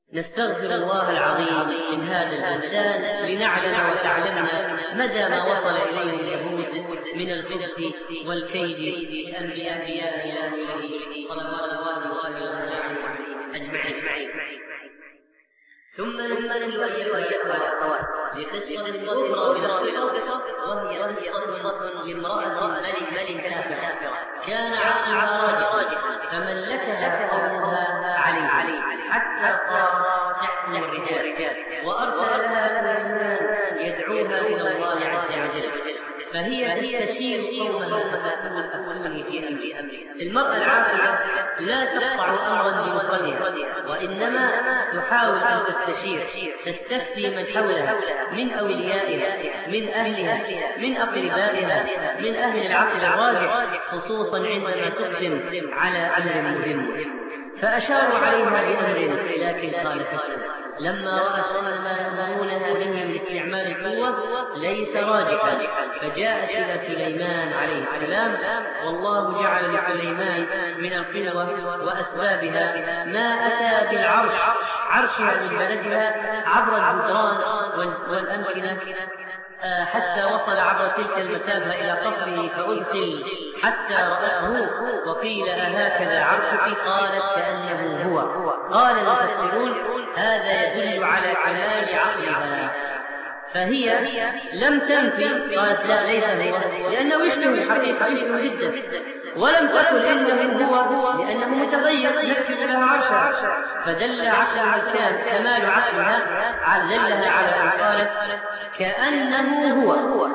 نستغفر الله العظيم من هذا البهتان لنعلم وتعلمنا مدى ما وصل إليه اليهود من الخبث والكيد لأنبياء الله صلوات الله أجمعين. ثم ننتقل أيها الأخوات لقصة أخرى من القصص، وهي قصة لامرأة ملك كافر كان عقلها راجحا فملكها قومها عليه حتى صار تحكم الرجال، وأرسل لها سليمان يدعوها إلى الله عز وجل، فهي تستشير قومها فتقول أفتوني في أمري. المرأة العاقلة لا تقطع أمرا بمفردها، وإنما تحاول أن تستفتي من حولها من أوليائها، من أهلها، من أقربائها، من أهل العقل الراجح، خصوصا عندما تقدم على أمر مهم. فأشاروا عليها بأمر لكن خالفته، لما رأت أن ما يأمرونها به من استعمال القوة ليس راجحا، فجاءت إلى سليمان عليه السلام، والله جعل لسليمان من القوة وأسبابها ما أتى بالعرش، عرشها من بلدها عبر الجدران والأمكنة، حتى وصل عبر تلك المسافة إلى قصره فأدخل حتى رأته، وقيل أهكذا عرشك؟ قالت كأنه هو. قال المفسرون هذا يدل على كمال عقلها، فهي لم تنفي، قالت لا ليس هو لأنه يشبه الحقيقة، يشبه جدا، ولم تقل إنه هو لأنه متغير يكتب لها عرشها، فدل عقلها كمال عقلها دلها على أن قالت كأنه هو.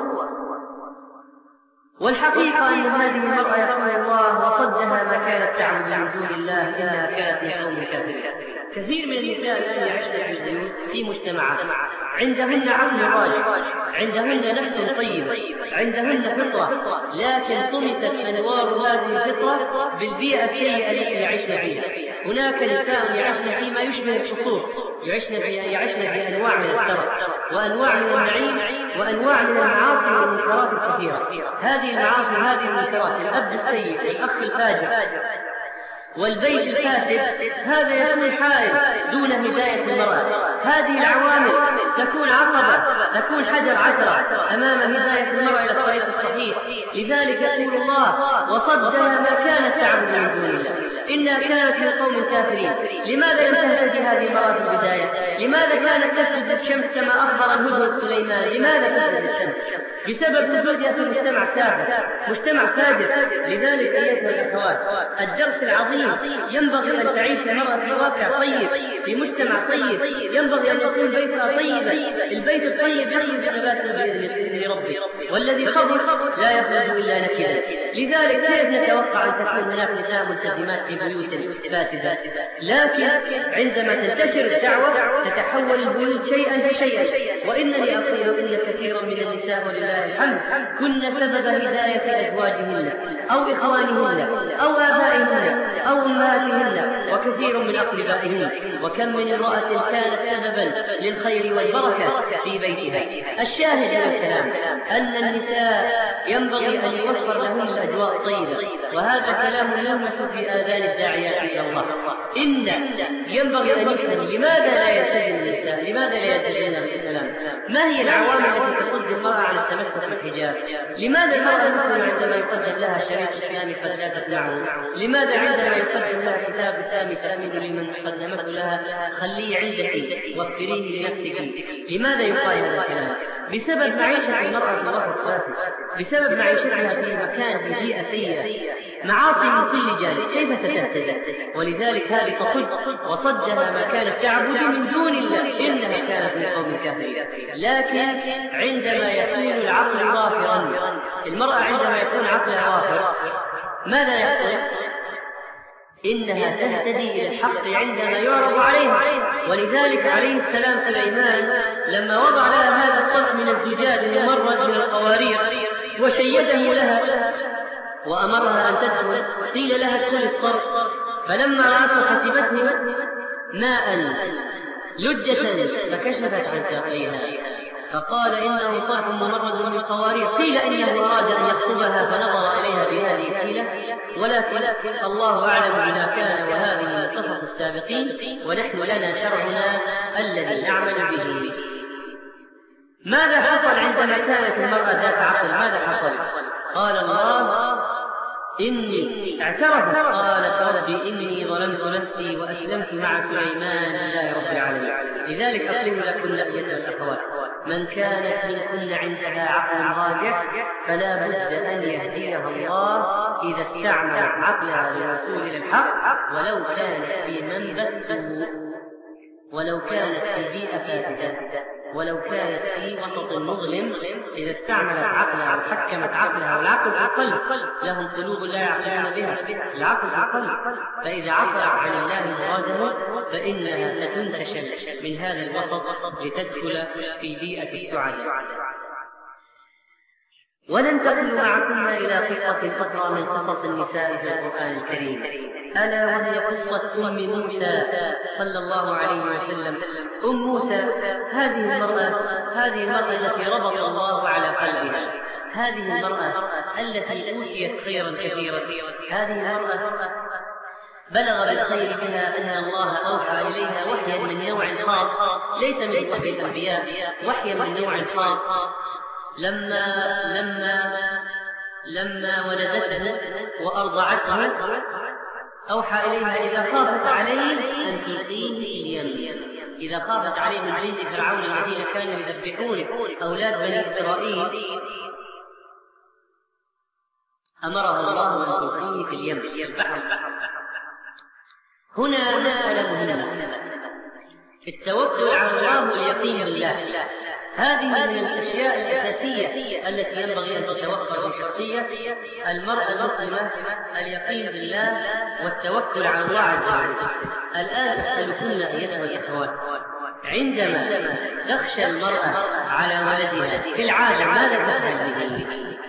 والحقيقة أن هذه المرأة يقول الله وصدها ما كانت تعبد من دون الله إنها كانت من قوم كافرين. كثير من النساء الآن يعيشن في البيوت في مجتمعات عندهن عقل راجح، عندهن نفس طيبة، عندهن فطرة، لكن طمست أنوار هذه الفطرة بالبيئة السيئة التي يعيشن فيها. هناك نساء يعيشن فيما يشبه الفصول، يعيشن بأنواع من الترف وأنواع من النعيم وأنواع من المعاصي والمنكرات الكثيرة. هذه المعاصي وهذه المنكرات، الأب السيء، الأخ الفاجر، والبيت الفاسد، هذا يكون حائل دون هداية المرأة. هذه العوامل تكون عقبة، تكون حجر عثرة أمام هداية المرأة إلى الطريق الصحيح. لذلك يقول الله وصدها ما كانت تعبد من دون الله إنها كانت من قوم كافرين. لماذا لم تهتدي هذه المرأة في البداية؟ لماذا كانت تسجد الشمس كما أخبر الهدهد سليمان؟ لماذا تسجد الشمس؟ بسبب وجودها في مجتمع كافر، مجتمع فاجر. لذلك أيها الأخوات الدرس العظيم، ينبغي أن تعيش المرأة في واقع طيب، في مجتمع طيب، ينبغي أن يكون بيتها طيبا. البيت الطيب يخرج نبات بإذن ربه، والذي خبر لا يخرج إلا نكدا. لذلك كيف نتوقع أن تكون هناك نساء ملتزمات في بيوت فاسدة؟ لكن عندما تنتشر الدعوة تتحول البيوت شيئا فشيئا. وإنني أقول إن كثيرا من النساء ولله الحمد كن سبب هداية أزواجهن أو إخوانهن أو آبائهن أو أمهاتهن وكثير من أقربائهن. وكم من امرأة كانت سببا للخير والبركة في بيتها. الشاهد من الكلام أن النساء ينبغي أن يوفر لهن الأجواء الطيبة، وهذا كلام يلمس في آذان الداعيات إلى الله. إن ينبغي أن يفهم لماذا لا يلتزم النساء، لماذا لا يلتزمن الإسلام؟ ما هي العوامل التي تصد المرأة عن التمسك بالحجاب؟ لماذا المرأة المسلمة عندما يقدم لها شريط إسلامي قد لا تسمعه؟ لماذا عندما يقدم لها كتاب إسلامي تأمين لمن قدمته لها خليه عندك وفريه لنفسك؟ لماذا يقال هذا الكلام؟ بسبب معيشة المرأة في وسط فاسد، بسبب معيشتها في مكان في بيئة سيئة، معاصي من كل جانب، كيف ستهتدي؟ ولذلك هذه تصد وصدها ما كانت تعبد من دون الله إنها كانت من قوم كافرين. لكن عندما يكون العقل وافرا، المرأة عندما يكون عقلها وافر ماذا يحصل؟ إنها تهتدي إلى الحق عندما يعرض عليها. ولذلك عليه السلام سليمان لما وضع لها هذا الصرف من الزجاج الممرد من القوارير وشيده لها وأمرها أن تدخل، قيل لها ادخل الصرف، فلما رأته حسبته ماء لجة فكشفت عن ساقيها، فقال إنه صرح ممرد من القوارير. قيل إنه أراد أن يخطبها فنظر إليها بهذه الحيلة، ولكن الله أعلم بما كان، وهذه من قصص السابقين، ونحن لنا شرعنا الذي نعمل به. ماذا حصل عندما كانت المرأة ذات عقل؟ ماذا حصل؟ قال الله إني اعترفت، قالت ربي إني ظلمت نفسي وأسلمت مع سليمان لله رب العالمين. لذلك أقول لكن أيها الأخوات، من كانت منكن عندها عقل راجح فلا بد أن يهديها الله إذا استعملت عقلها للوصول إلى الحق، ولو كانت في منبت سوء، ولو كانت في بيئة فاسدة، ولو كانت في وسط مظلم. إذا استعملت عقلها وحكمت عقلها، والعقل في القلب، لهم قلوب لا يعقلون بها، العقل في القلب، فإذا عقلت عن الله مراده فإنها ستنتشل من هذا الوسط لتدخل في بيئة السعادة. وننتقل معكم إلى قصة أخرى من قصص النساء في القرآن الكريم، ألا وهي قصة أم موسى صلى الله عليه وسلم. أم موسى هذه المرأة التي ربط الله على قلبها، هذه المرأة التي أوتيت خيرا كثيرا، هذه المرأة بلغ بالخير بها أن الله أوحى إليها وحيا من نوع خاص، ليس من وحي الأنبياء، وحيا من نوع خاص. لما ولدته وأرضعته أوحى إليها إذا خافت عليه أن تلقيه في اليم، إذا خافت عليه من عند فرعون الذين كانوا يذبحون أولاد بني إسرائيل، أمرها الله أن تلقيه في اليم، في البحر. هنا مسألة مهمة، التوكل على الله واليقين بالله. هذه من الأشياء الأساسية التي ينبغي أن تتوفر في شخصية المرأة المسلمة، اليقين بالله والتوكل على الله عز وجل. الآن أسألكن أيتها الأخوات، عندما تخشى المرأة على ولدها في العادة ماذا تفعل به؟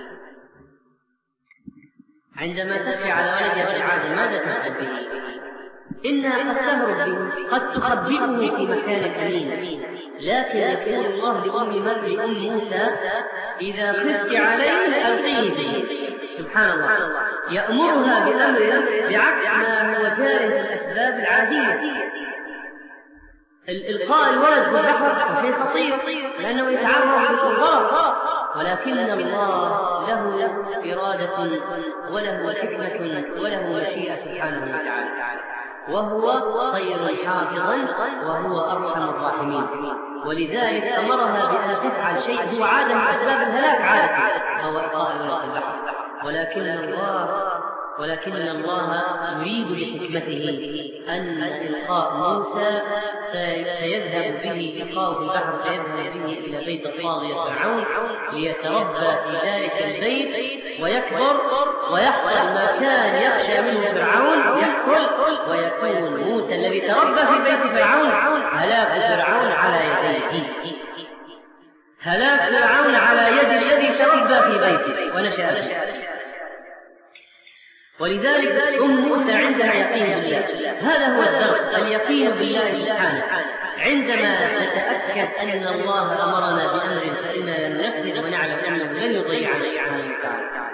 عندما تخشى على ولدها في العادة ماذا تفعل به؟ إنها قد تهرب به، قد تخبئه في مكان أمين، لكن يقول الله لأم موسى إذا خفت عليه ألقيه به. سبحان الله، يأمرها بأمر بعكس ما هو جار في الأسباب العادية. الإلقاء الولد في البحر شيء خطير لأنه يتعرض للغرق، ولكن الله له إرادة وله حكمة وله مشيئة سبحانه وتعالى، وهو خير حافظا وهو أرحم الراحمين. ولذلك أمرها بأن تفعل شيء هو عادة من أسباب الهلاك عادة، هو إلقاء الولد في البحر، ولكن الله يريد بحكمته أن إلقاء موسى سيذهب به، إلقاء في البحر سيذهب به إلى بيت الطاغية فرعون ليتربى في ذلك البيت ويكبر ويحصل ما كان يخشى منه فرعون يحصل، ويكون موسى الذي تربى في بيت فرعون هلاك فرعون على يديه، هلاك فرعون على يد الذي تربى في بيته ونشأ فيه. ولذلك أم موسى عندها يقين بالله، هذا هو الدرس، اليقين بالله سبحانه. عندما نتأكد أن الله أمرنا بأمر فإننا ننفذ ونعلم أنه لن يضيعنا سبحانه وتعالى.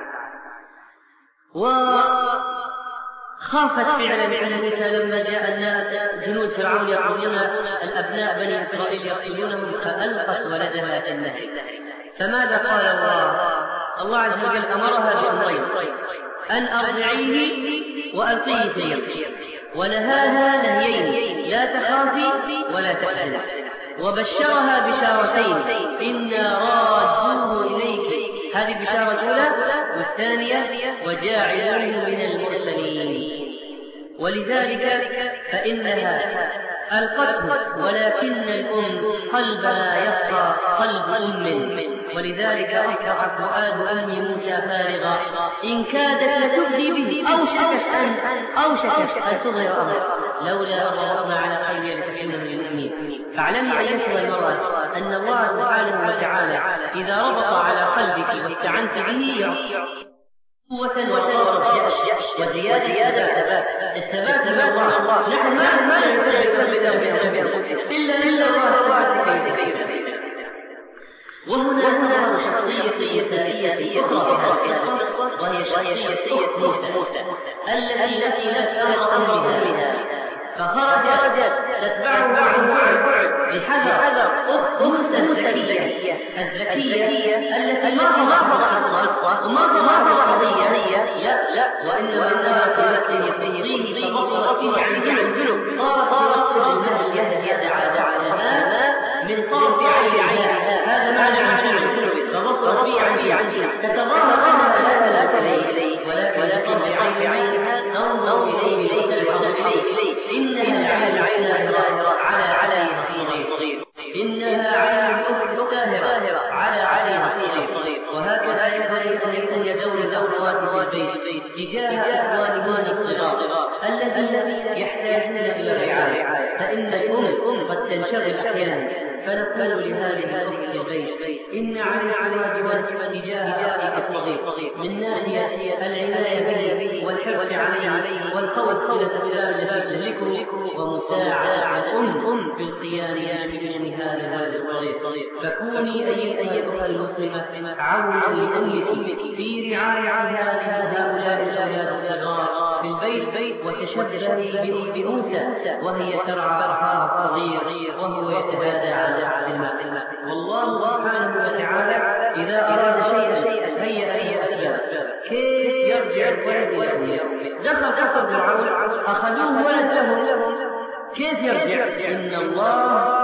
وخافت فعلا أم موسى لما جاء جنود فرعون يقتلون الأبناء بني إسرائيل يقتلونهم، فألقت ولدها في النهر. فماذا قال الله عز وجل؟ أمرها بأمرين، أن أرضعيه وألقيه في اليم، ونهاها نهيين، لا تخافي ولا تحزني، وبشرها بشارتين، إنا رادوه إليك، هذه البشارة الأولى، والثانية وجاعلوه من المرسلين. ولذلك فإنها ألقته، ولكن الأم قلبها يبقى قلب أم، ولذلك أصبح فؤاد أم موسى فارغا، إن كادت لتبدي به، أوشكت أن تظهر أمره، لولا أن ربطنا على قلبها لتكون من المؤمنين. فاعلمي أيتها المرأة أن الله سبحانه وتعالى إذا ربط على قلبك واستعنت به قوة وطورت وزيادة الثبات من الله. نحن ما نستطيع إلا الله أخرى في هذه القصة، وهي شخصية موسى التي نفسها أمرها، فخرجت تتبعه عن بعد بحذر أخت موسى الذكية التي ما فضحت وما فضحت القضية، لا وإنما كانت تهديه فبصرت فيه عن جنب، صارت تخرج يتعالى الماء من طرف عينها، هذا معنى عن جنب، فبصرت فيه عن جنب، تتظاهر أنها لا تلي إليه، ولكن بعينها تنظر إليه إنها عين ظاهرة على صغير، إنها عين أخت ساهرة على صغير. وهكذا ينبغي أن يدور أخوات البيت تجاه أخوانهن الصغار الذين يحتاجون إلى الرعاية، فإن الأم قد تنشغل أحيانا، فنقول لهذه الأخت البيت إن عليك تجاه أخيك الصغير من ناحية العناية به والحرص عليه والخوف من الأسباب التي تهلكه، ومساعدة الأم في القيام بشؤون هذا الصغير. فكوني أيتها المسلمة عونا لأمك في رعاية هؤلاء الأولاد الصغار في البيت، وتشبهي بموسى وهي ترعى أخاها الصغير وهو يتهادى على الماء. والله سبحانه وتعالى إذا أراد شيئا هيأ أسباب. كيف يرجع الولد إلى أمه؟ دخل فرعون أخذوه ولد لهم، كيف يرجع؟ إن الله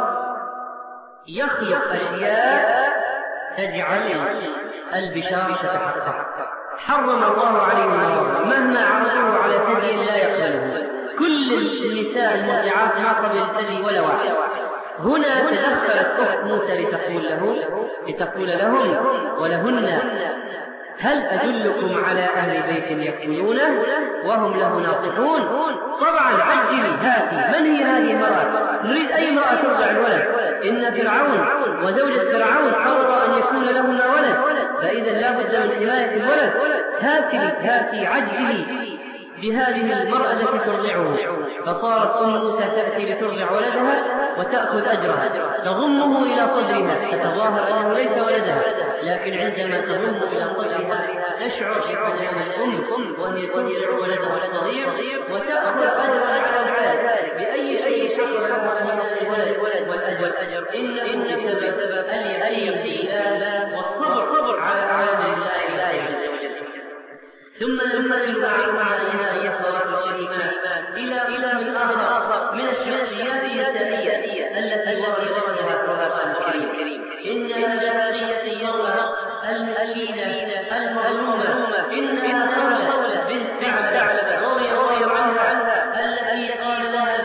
يخلق أشياء تجعل البشارة تتحقق. حرم الله عليه النار مهما عرضوه على ثدي لا يقبله، كل النساء المرضعات ما قبل الثدي ولا واحد. هنا تدخلت أخت موسى لتقول لهم ولهن هل أدلكم على أهل بيت يكفلونه وهم له ناصحون؟ طبعا عجلي هاتي، من هي هذه المرأة؟ نريد أي امرأة ترضع الولد، إن فرعون وزوجة فرعون قرر أن يكون لهن ولد، فإذا لا بد من حماية الولد. هاتي عجلي بهذه المرأة التي ترضعه. فصارت موسى تأتي لترضع ولدها وتأخذ أجرها، تضمه إلى صدرها، تتظاهر أنه ليس ولدها، لكن عندما تضمه إلى صدرها تشعر بحنان الأم وهي ترضع ولدها الصغير، وتأخذ أجرها على ذلك بأي شيء الولد والأجر. إن سبب اليقين والصبر على أعمال الله عز وجل. ثم ننتقل مع أيها الإيمان إلى من آخر من الشخصيات النسائية التي وردها القرآن الكريم. إنها جارية يرى المؤمنة المظلومة، إنها خولة بنت ثعلبة رضي عنها التي قال لها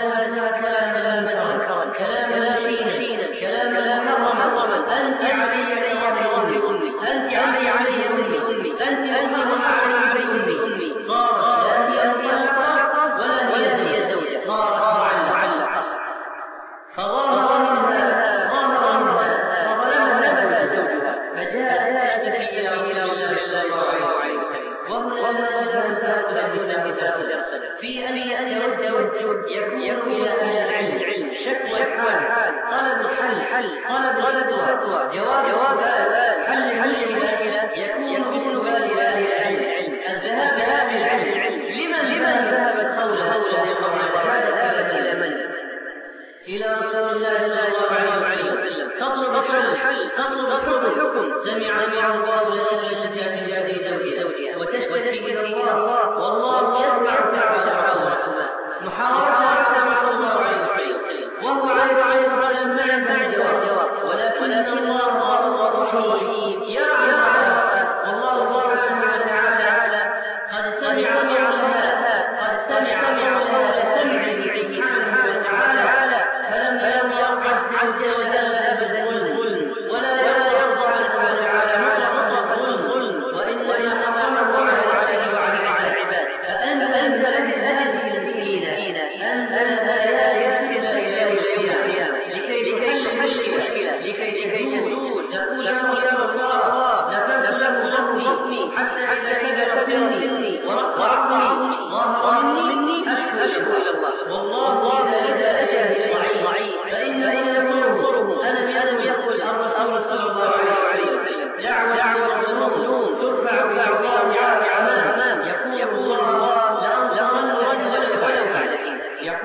كلاما شينا كلاما محرما، أنت علي أمي، أنت علي أمي، أنت أمي صارت لا هي الطلاق ولا هي زوجة، صارت معلقة، فظهر منها فظلمها زوجها، فجاءت تشتكي إلى رسول الله عليه وسلم. وهنا أن تأخذ بالله في أن يتوجه يكون إلى أهل العلم، شكوى الحال، طلب الحل، طلب الفتوى، جواب حل المشكلة يكون بالسؤال إلى أهل العلم، الذهاب إلى أهل العلم. لمن ذهبت خولة رضي الله عنها؟ إلى من؟ إلى رسول الله صلى الله عليه وسلم، تطلب الحكم. سمع الله لزوجها من جهة زوجها وتشتكي إلى الله، والله يسمع دعواهما. محاورة مع الله عليه وسلم، وهو عليه السلام لا ينبغي الجواب، ولكن الله هو رحيم يرعى والله سبحانه وتعالى قد سمع لها سمعه سبحانه وتعالى، فلم يرضى عز وجل أبدا الظلم، ولا يرضى عنه تعالى على الظلم، وإنما حرمه عليه وعلى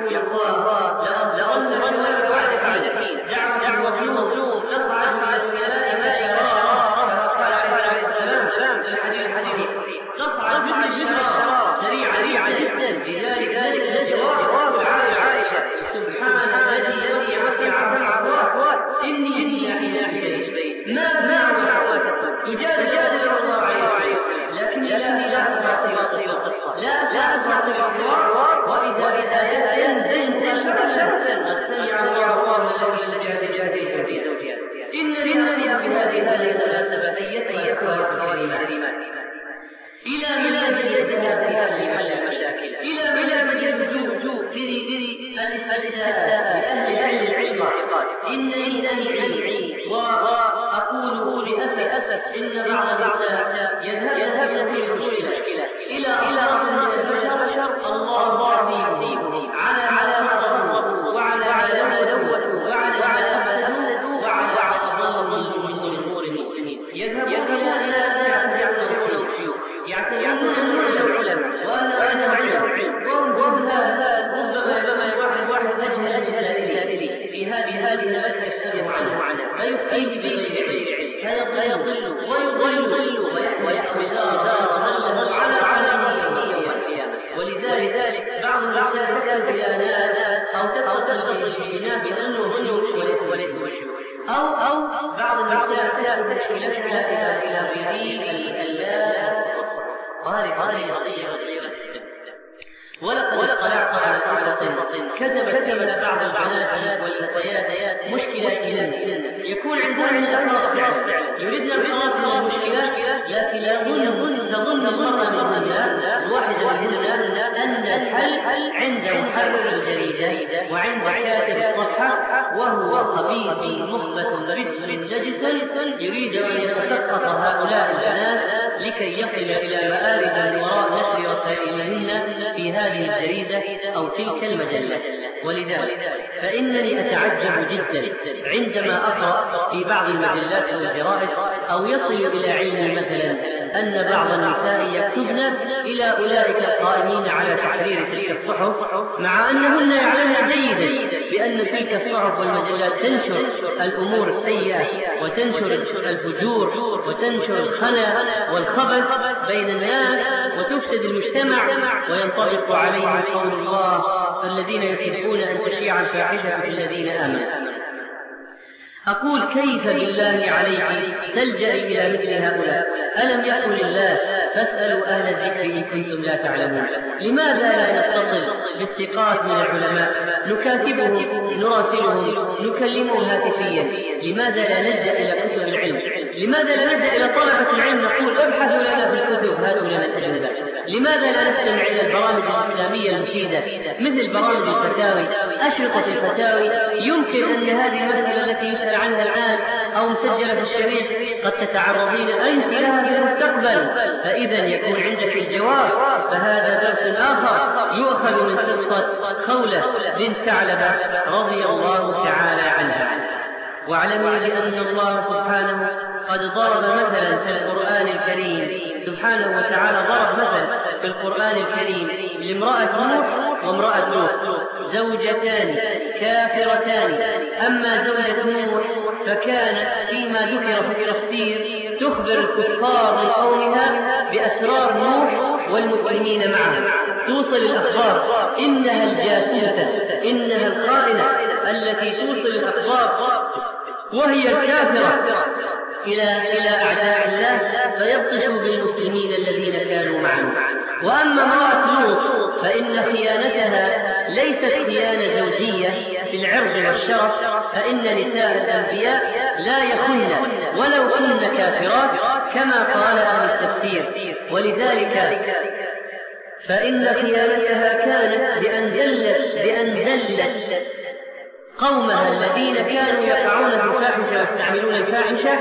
لأرسلن ولو بعد حين دعوة مظلوم تصعد على السماء ما إقرارا كما قال عليه السلام في الحديث تصعد مثل الشرار سريعا جدا. لذلك الجواب عائشة سبحان الذي وسع الأبواب إني إلى البيت ما دعوتكم يجادل الله عليه وسلم لكني لا أسمع القصة لا أسمع الأخبار وإذا ينزل شرطا قد سمع الله الذي جاهد في زوجها إنني أبي هذه المناسبة أيتها الكريمات إلى من يجهد في محل المشاكل إلى من يبدو في الإساءة لأهل العلم إنني علمي وأقول لأسف إن بعض الناس يذهب في المشكلة إلى أصل البشر الله يصيبه على ما ضره وعلى ما دوته وعلى ما أفسدوا وعلى أضلوا من أمور المسلمين يذهبون إلى يعتبرون العلماء وأنا علم وهم ربما واحد أجهل إلي في هذه المسألة يستمع عنه فيفتيه بغير علم ويضل ويحوي داره على يوم القيامة. ولذلك بعض الناس تذهب إلى ناس أو تتصل بالإناث بأنه وليس أو بعض الناس تأخذ مشكلتها إلى غير اللاس قارئ ولقد اطلعت على قصة كتبت بعض البنات والفتيات مشكلة يكون عندهم الإخلاص فعلا يريدن الخلاص من المشكلات لكن تظن المرأة منهن الواحدة منهن أن الحل عند محرر الجريدة وعند كاتب الصفحة وهو خبيث مخبث رجس نجس يريد أن يتسقط هؤلاء البنات لكي يصل إلى مآرب من وراء نشر رسائلهن في هذه الجريدة أو تلك المجلة. ولذلك فإنني أتعجب جدا عندما أقرأ في بعض المجلات والجرائد أو يصل إلى علمي مثلا أن بعض النساء يكتبن إلى أولئك القائمين على تحرير تلك الصحف مع أنهن يعلمن جيدا بأن تلك الصحف والمجلات تنشر الأمور السيئة وتنشر الفجور وتنشر الخنا والخبث بين الناس وتفسد المجتمع وينطبق عليهم قول الله الذين يحبون أن تشيع الفاحشة في الذين آمنوا. أقول كيف بالله عليك تلجأ إلى مثل هؤلاء؟ ألم يقل الله فاسألوا أهل الذكر إن كنتم لا تعلمون؟ لماذا لا نتصل بالثقات من العلماء نكاتبهم نراسلهم نكلمهم هاتفيا؟ لماذا لا نلجأ إلى كتب العلم؟ لماذا لا نلجأ إلى طلبة العلم نقول ابحثوا لنا في الكتب هاتوا لنا الأجوبة؟ لماذا لا نستمع إلى البرامج الإسلامية المفيدة مثل برامج الفتاوي أشرطة الفتاوي؟ يمكن أن هذه المسألة التي يسأل عنها الآن أو مسجلة في الشريط قد تتعرضين أنت لها في المستقبل فإذا يكون عندك الجواب. فهذا درس آخر يؤخذ من قصة خولة بنت ثعلبة رضي الله تعالى عنها. واعلمي بأن الله سبحانه قد ضرب مثلا في القرآن الكريم سبحانه وتعالى ضرب مثل في القرآن الكريم لامرأة نوح وامرأة لوط زوجتان كافرتان. أما زوجة نوح فكانت فيما ذكر في التفسير تخبر الكفار من قومها بأسرار نوح والمسلمين معه توصل الأخبار إنها الجاسوسة إنها الخائنة التي توصل الأخبار وهي الكافرة إلى أعداء الله فيبطشوا بالمسلمين الذين كانوا معه. وأما امرأة لوط فإن خيانتها ليست خيانة زوجية في العرض والشرف فإن نساء الأنبياء لا يخن ولو كن كافرات كما قال أهل التفسير. ولذلك فإن خيانتها كانت بأن دلت قومها الذين كانوا يقعون في الفاحشة ويستعملون الفاحشة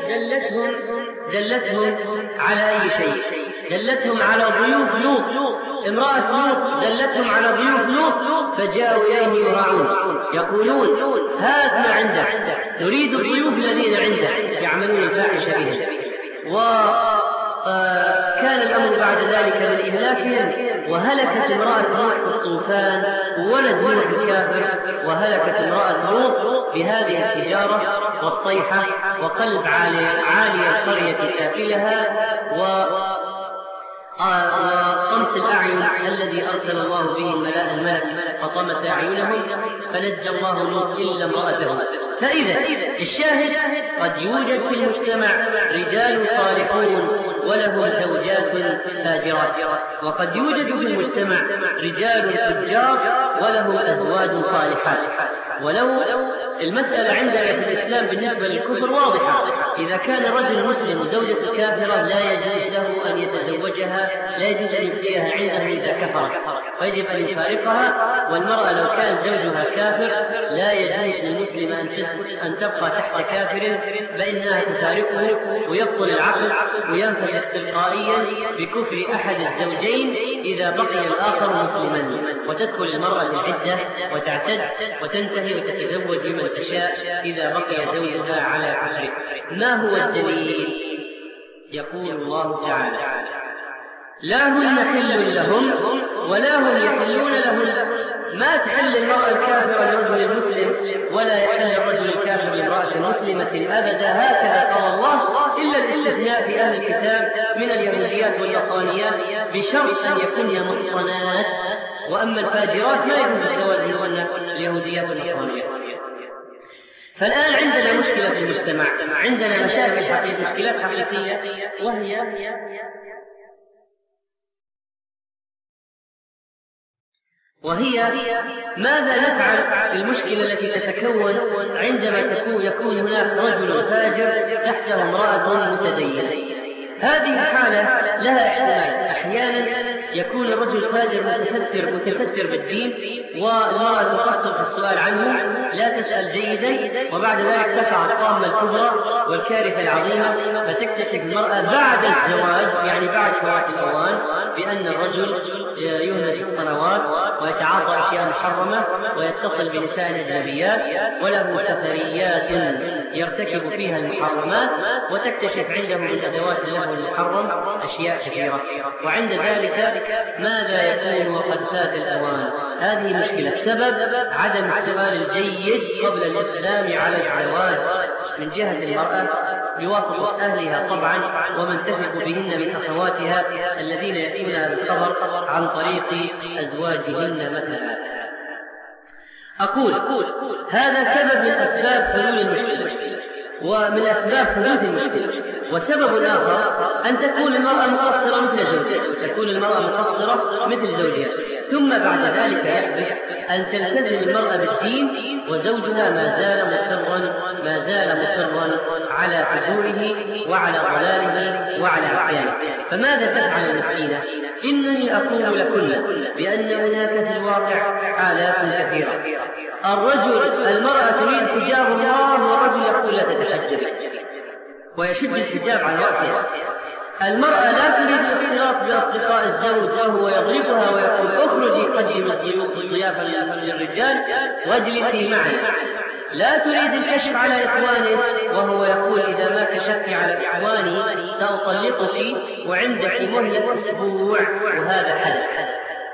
دلتهم على أي شيء؟ دلتهم على ضيوف لوط. امرأة لوط دلتهم على ضيوف لوط فجاءوا إليه يراعون يقولون هات ما عندك نريد الضيوف الذين عندك يعملون الفاحشة بهم. وكان الأمر بعد ذلك من إهلاكهم وهلكت امرأة لوط طوفان ولد نوح الكافر، وهلكت امرأة لوط بهذه الحجارة والصيحة، وقلب عالي القرية سافلها، وطمس الأعين الذي أرسل الله به الملك فطمس أعينهم فنجى الله لوط إلا امرأته. فإذا الشاهد قد يوجد في المجتمع رجال صالحون ولهم زوجات فاجرات، وقد يوجد في المجتمع رجال فجار ولهم أزواج صالحات. ولو المسألة عندنا في الإسلام بالنسبة للكفر واضحة، إذا كان رجل مسلم زوجة كافرة لا يجوز له أن يتزوجها، لا يجوز أن يبقيها عنده إذا كفرت، فيجب أن يفارقها. والمرأة لو كان زوجها كافر لا يجوز للمسلم أن تبقى تحت كافر، بإنها تفارقه ويبطل العقد وينفسخ تلقائيا بكفر أحد الزوجين إذا بقي الآخر مسلما، وتدخل المرأة للعدة وتعتد وتنتهي وتتزوج بمن تشاء إذا بقي زوجها على كفره. ما هو الدليل؟ يقول الله تعالى: لا هن حل لهم ولا هم يحلون لهن. ما تحل المرأة الكافرة لرجل المسلم ولا يحل الرجل الكافر لامرأة مسلمة أبدا، هكذا قال الله، إلا الاستثناء في أهل الكتاب من اليهوديات والنصرانيات بشرط أن يكون محصنات، وأما الفاجرات ما يجوز الزواج منهن اليهوديات والنصرانيات. فالآن عندنا مشكلة في المجتمع، عندنا مشكلات حقيقية، وهي ماذا نفعل في المشكلة التي تتكون عندما يكون هناك رجل فاجر تحته امرأة متدينة. هذه الحالة لها احتمال، أحيانا يكون الرجل فاجر متستر بالدين، والمرأة تقصر في السؤال عنه، لا تسأل جيدا، وبعد ذلك تقع الطامة الكبرى والكارثة العظيمة، فتكتشف المرأة بعد الزواج، يعني بعد فوات الأوان، بأن الرجل يهمل الصلوات ويتعاطى أشياء محرمة ويتصل بنساء أجنبيات وله سفريات يرتكب فيها المحرمات، وتكتشف عنده من أدوات اللهو المحرم أشياء كثيرة. وعند ذلك ماذا يكون وقد فات الأوان؟ هذه مشكلة. سبب عدم السؤال الجيد قبل الإقدام على الزواج من جهة المرأة بواسطة أهلها طبعا، ومن تثق بهن من أخواتها الذين يأتونها بالخبر عن طريق أزواجهن مثلا. أقول هذا سبب من أسباب حلول المشكلة ومن أسباب حدوث المشكلة. وسبب آخر أن تكون المرأة مقصرة مثل زوجها، تكون المرأة مقصرة مثل زوجها، ثم بعد ذلك يحدث أن تلتزم المرأة بالدين وزوجها ما زال مصرا على فجوره وعلى ضلاله وعلى عصيانه. فماذا تفعل المسكينة؟ إنني أقول لكل بأن هناك في الواقع حالات كثيرة. المرأة تريد حجاب الله والرجل يقول لا تتحجبي ويشد الحجاب عن رأسها. المرأة لا تريد الاختلاط بأصدقاء الزوج وهو يضربها ويقول اخرجي قدم الضيافة للرجال واجلسي معي. لا تريد الكشف على إخوانه وهو يقول إذا ما كشفت على إخواني سأطلقك وعندك مهلة أسبوع، وهذا حدث.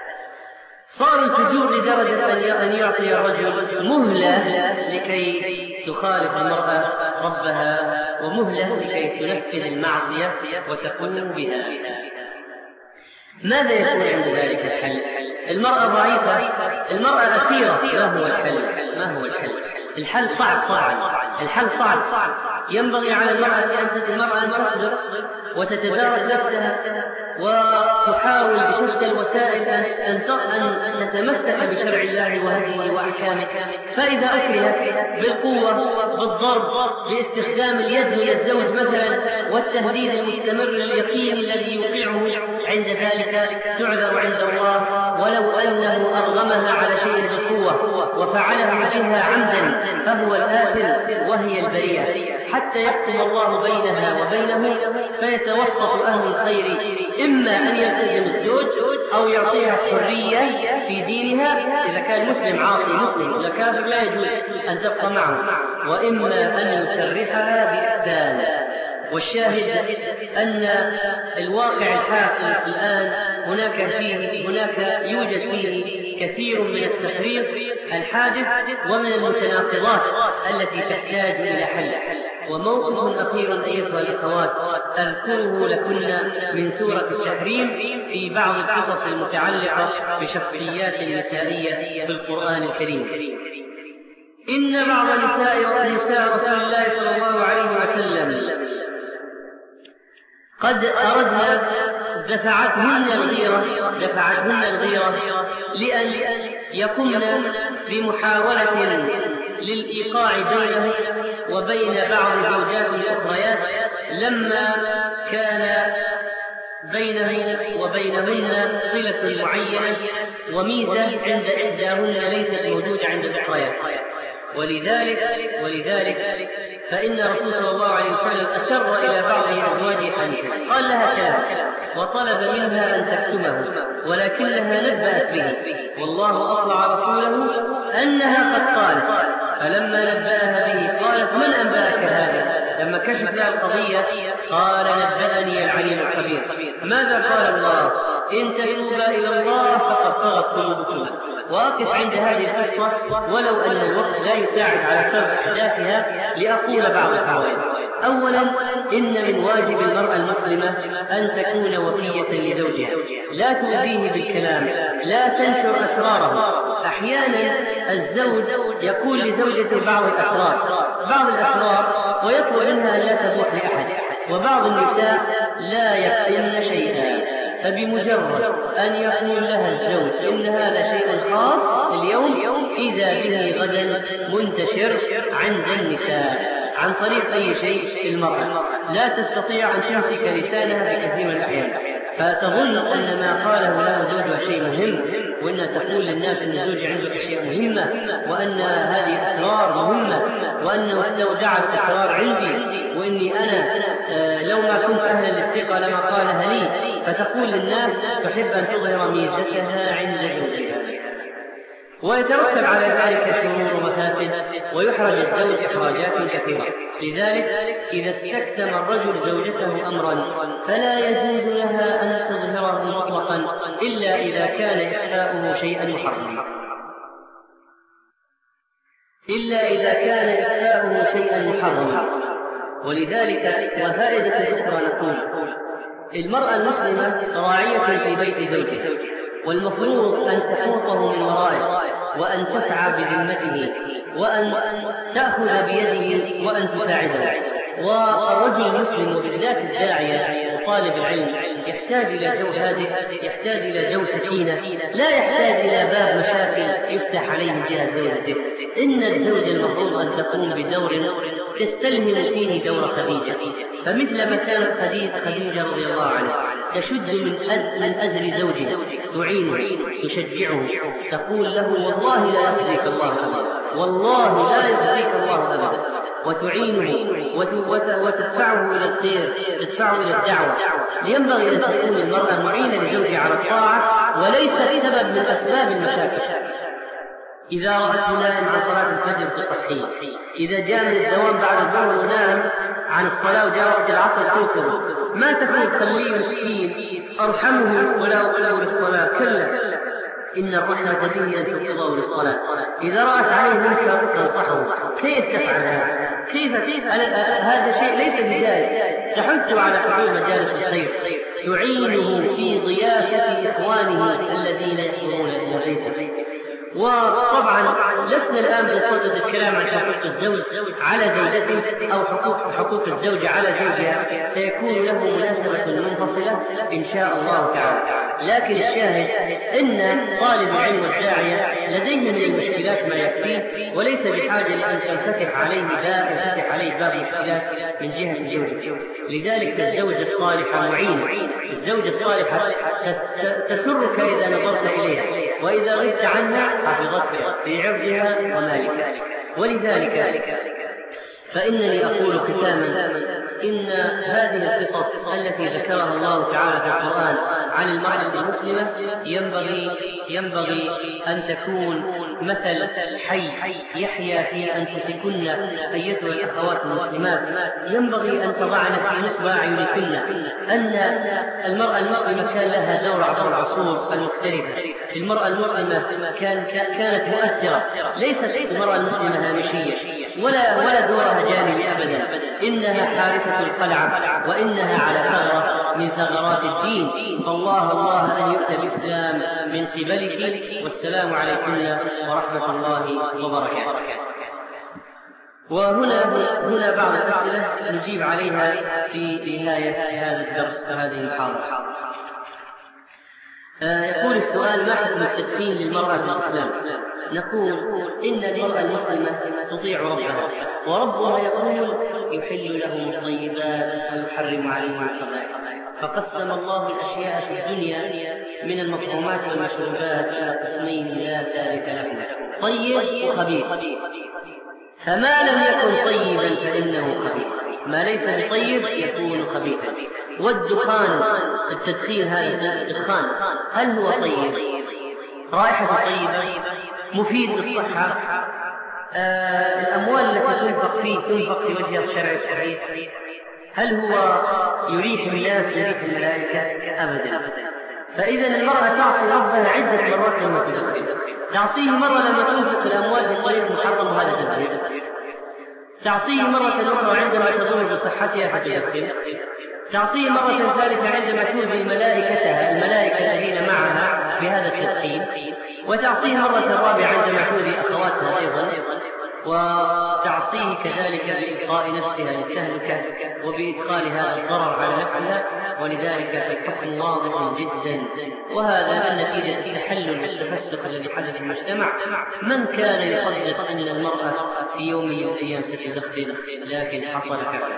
صار الفجور لدرجة أن يعطي الرجل مهلة لكي تخالف المرأة ربها، ومهلة لكي تنفذ المعصية وتقوم بها. ماذا يكون عند ذلك الحل؟ المرأة ضعيفة، المرأة أسيرة. ما هو الحل؟ الحل صعب. ينبغي على المرأة أن تصبر وتتدارك نفسها وتحاول بشتى الوسائل أن تتمسك بشرع الله وهديه وأحكامه. فإذا أكرهت بالقوة بالضرب باستخدام اليد من الزوج مثلا والتهديد المستمر اليقين الذي يوقعه، عند ذلك تعذر عند الله، ولو أنه أرغمها على شيء بالقوة وفعله بها عمدا فهو الآثم وهي البريئة، حتى يحكم الله بينها وبينه فيتوسط أهل الخير، إما أن يلتزم الزوج أو يعطيها حرية في دينها إذا كان مسلم عاصي مسلم ولا كافر لا يجوز أن تبقى معه، وإما أن يسرحها بإحسان. والشاهد أن الواقع الحاصل الآن يوجد فيه كثير من التفريط الحادث ومن المتناقضات التي تحتاج إلى حل. وموقف أخير أيها الأخوات أذكره لكن من سورة التحريم في بعض القصص المتعلقة بشخصيات نسائية في القرآن الكريم. إن بعض نساء رسول الله صلى الله عليه وسلم قد أردنا دفعتهن الغيرة لأن يقمن بمحاولة للإيقاع بينه وبين بعض زوجاته الأخريات لما كان بينه وبينهن صلة معينة وميزة عند إحداهن ليست موجودة عند الأخريات. ولذلك فإن رسول صلى الله عليه وسلم أسر إلى بعض أزواجه حديثا قال لها كلام وطلب منها أن تكتمه ولكنها نبأت به، والله أطلع رسوله أنها قد قالت، فلما نبأها به قالت من أنبأك هذا؟ لما كشف لها القضية قال نبأني العليم الخبير. ماذا قال الله؟ إن تتوبا إلى الله فقد صغت قلوبكما. وأقف عند هذه القصة ولو أن الوقت لا يساعد على سرد أحداثها لأقول بعض الفوائد. أولا، إن من واجب المرأة المسلمة أن تكون وفية لزوجها، لا تؤذيه بالكلام، لا تنشر أسراره. أحيانا الزوج يقول لزوجته بعض الأسرار ويطلب منها أن لا تبوح لأحد، وبعض النساء لا يكتمن شيئا، فبمجرد أن يقول لها الزوج إن هذا شيء خاص اليوم إذا به غدا منتشر عند النساء عن طريق أي شيء. المرأة لا تستطيع أن تمسك لسانها بكثير من الأحيان، فتظن أن ما قاله له زوجها شيء مهم، وأنها تقول للناس أن زوجي عنده أشياء مهمة، وأن هذه أسرار مهمة، وأنه استودعت أسرار عندي، وإني أنا لو ما كنت أهلا للثقة لما قالها لي. فتقول للناس تحب أن تظهر ميزتها عند زوجها، ويترتب على ذلك شرور ومفاسد، ويحرج الزوج إحراجات كثيرة. لذلك إذا استكتم الرجل زوجته أمرا فلا يجوز لها أن تظهره مطلقا إلا إذا كان إخفاؤه شيئا محرما. ولذلك وفائدة أخرى نقول المرأة المسلمة راعية في بيت زوجها، والمفروض أن تحوطه من ورائه، وأن تسعى بذمته، وأن تأخذ بيده، وأن تساعده. والرجل المسلم وبالذات الداعية وطالب العلم يحتاج إلى جو هادئ، يحتاج إلى جو سكينة، لا يحتاج إلى باب مشاكل يفتح عليه من جهة زوجته. إن الزوجة المفروض أن تقوم بدور تستلهم فيه دور خديجة، فمثل ما كانت خديجة رضي الله عنها تشد من أزر زوجها، تعينه، تشجعه، تقول له والله لا يخزيك الله أبدا، وتعينه وتدفعه إلى الخير، تدفعه إلى الدعوة. ينبغي أن تكون المرأة معينة لزوجها على الطاعة وليست سبب من أسباب المشاكل. إذا رأته نائم عن صلاة الفجر تصحيه، إذا جاء من الدوام بعد الظهر ونام عن الصلاة وجاء وقت العصر توقظه، ما تكون تخليه مسكين أرحمه ولا أقوله للصلاة، كلا، إن الرحمة به أن تقضه للصلاة. إذا رأت عليه منكر تنصحه، كيف تفعل هذا؟ هذا شيء ليس بجائز. تحث على حضور مجالس الخير، تعينه في ضيافة إخوانه الذين يأتون إلى بيته. وطبعا لسنا الآن بصدد الكلام عن حقوق الزوج على زوجته أو حقوق الزوجة على زوجها، سيكون له مناسبة منفصلة إن شاء الله تعالى. لكن الشاهد أن طالب العلم والداعية لديه من المشكلات ما يكفيه، وليس بحاجة لأن تنفتح عليه باب مشكلات من جهة الزوجة. لذلك الزوجة الصالحة معينة، الزوجة الصالحة تسرك إذا نظرت إليها، وإذا غبت عنها حفظتك في عرضها ومالك. ولذلك فإنني أقول ختاما إن هذه القصص التي ذكرها الله تعالى في القرآن عن المرأة المسلمة ينبغي أن تكون مثل حي يحيا في أنفسكن أيتها الأخوات المسلمات. ينبغي أن تضعن في نصب أعينكن أن المرأة المسلمة كان لها دور عبر العصور المختلفة. المرأة المسلمة كانت مؤثرة، ليست المرأة المسلمة هامشية ولا دورها جانبي أبدا، إنها حارسة القلعة وإنها على ثغرة من ثغرات الدين. فالله أن يؤتى الإسلام من قبلك، والسلام عليكم ورحمة الله وبركاته. وهنا بعض الأسئلة نجيب عليها في نهاية هذا الدرس وهذه المحاضرة. يقول السؤال: ما حكم التدخين للمرأة في الإسلام؟ نقول إن المرأة المسلمة تطيع ربها، وربها يقول: يحل لهم الطيبات ويحرم عليهم الخبائث. فقسم الله الأشياء في الدنيا من المطعومات والمشروبات إلى قسمين لا ثالث لهما: طيب وخبيث. فما لم يكن طيبا فإنه خبيث، ما ليس بطيب يكون خبيثا. والدخان، التدخين، هذا الدخان هل هو طيب؟ رائحة طيبة، مفيد للصحة. الأموال التي تنفق في وجه الشرع الصحيح، هل هو يريح الناس يريح الملائكة؟ أبدا. فإذا المرأة تعصي ربها عدة مرات لما تدخن. تعصيه مرة لما تنفق الأموال في طريق محرم، وهذا تدخين. تعصيه مرة أخرى عندما تضر بصحتها فتدخن. تعصيه مرة ثالثة عندما تؤذي الملائكة الذين معها بهذا التدخين. وتعصيه مرة رابعة عندما تؤذي أخواتها أيضا. وتعصيه كذلك بإلقاء نفسها للتهلكة وبإدخال هذا الضرر على نفسها. ولذلك الحكم واضح جدا، وهذا من نتيجة التحلل والتفسق الذي حدث في المجتمع. من كان يصدق أن المرأة في يوم من الأيام ستدخن؟ لكن حصل فعلا.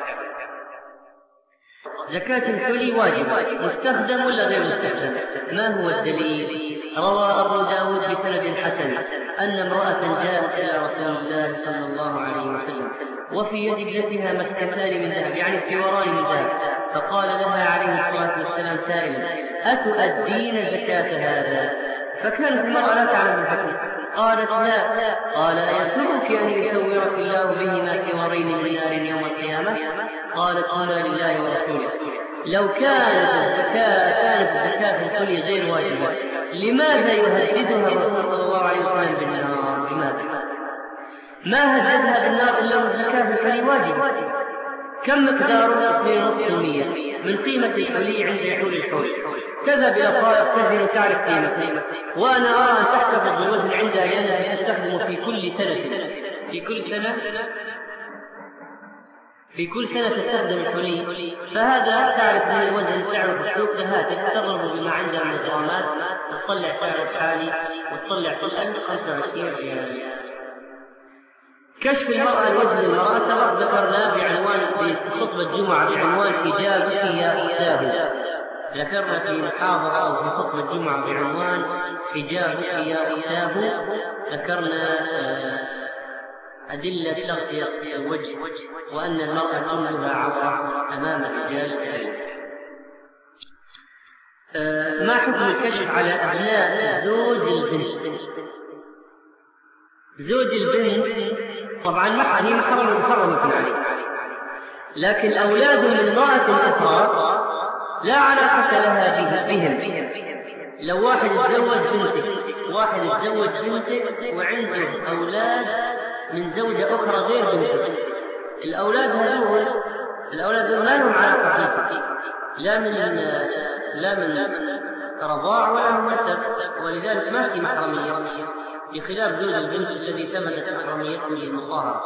زكاة الحلي واجب، مستخدم ولا غير مستخدم؟ ما هو الدليل؟ روى أبو داود بسند حسن أن امرأة جاءت إلى رسول الله صلى الله عليه وسلم وفي يد ابنتها مسكتان من ذهب، يعني سواران من ذهب، فقال لها عليه الصلاة والسلام سائلا: أتؤدين زكاة هذا؟ فكانت المرأة لا تعلم الحكم، قالت: لا. قال: أيسرك أن يسورك الله بهما سوارين من نار يوم القيامة؟ قالت: هما لله ورسوله. لو كانت الزكاة الحلي غير واجبة، لماذا يهددها الرسول صلى الله عليه وسلم بالنار؟ لماذا؟ ما هددها بالنار إلا والزكاة الحلي واجبة. كم مقداره؟ 2.5% من قيمة الحلي عند يحول الحول. تذهب إلى صائغ تزن تعرف قيمته، وأنا أرى أن تحتفظ بالوزن عندها لأنها تستخدمه في كل سنة تستخدم الحلي. فهذا تعرف من الوزن سعره في السوق ذهات، تضرب بما عندها من الجرامات، تطلع سعره الحالي وتطلع في الألف 25 ريال. كشف المرأة الوجه للمرأة سبق ذكرنا في خطبة الجمعة بعنوان حجابك يا أختاه. ذكرنا في محاضرة أو في خطبة الجمعة بعنوان حجابك يا أختاه، ذكرنا أدلة تغطية الوجه، وأن المرأة كلها عورة أمام الرجال كذلك. ما حكم الكشف على أبناء زوج البنت؟ طبعا هي محرمة عليه، لكن أولاد من امرأة أخرى لا علاقة لها بهم. لو واحد يتزوج بنتك وعنده أولاد من زوجة أخرى غير بنتك، الأولاد هذول لا لهم علاقة فيك، لا من رضاع ولا من نسب، ولذلك ما في محرمية، بخلاف زوج البنت الذي ثبتت محرميته بالمصاهرة.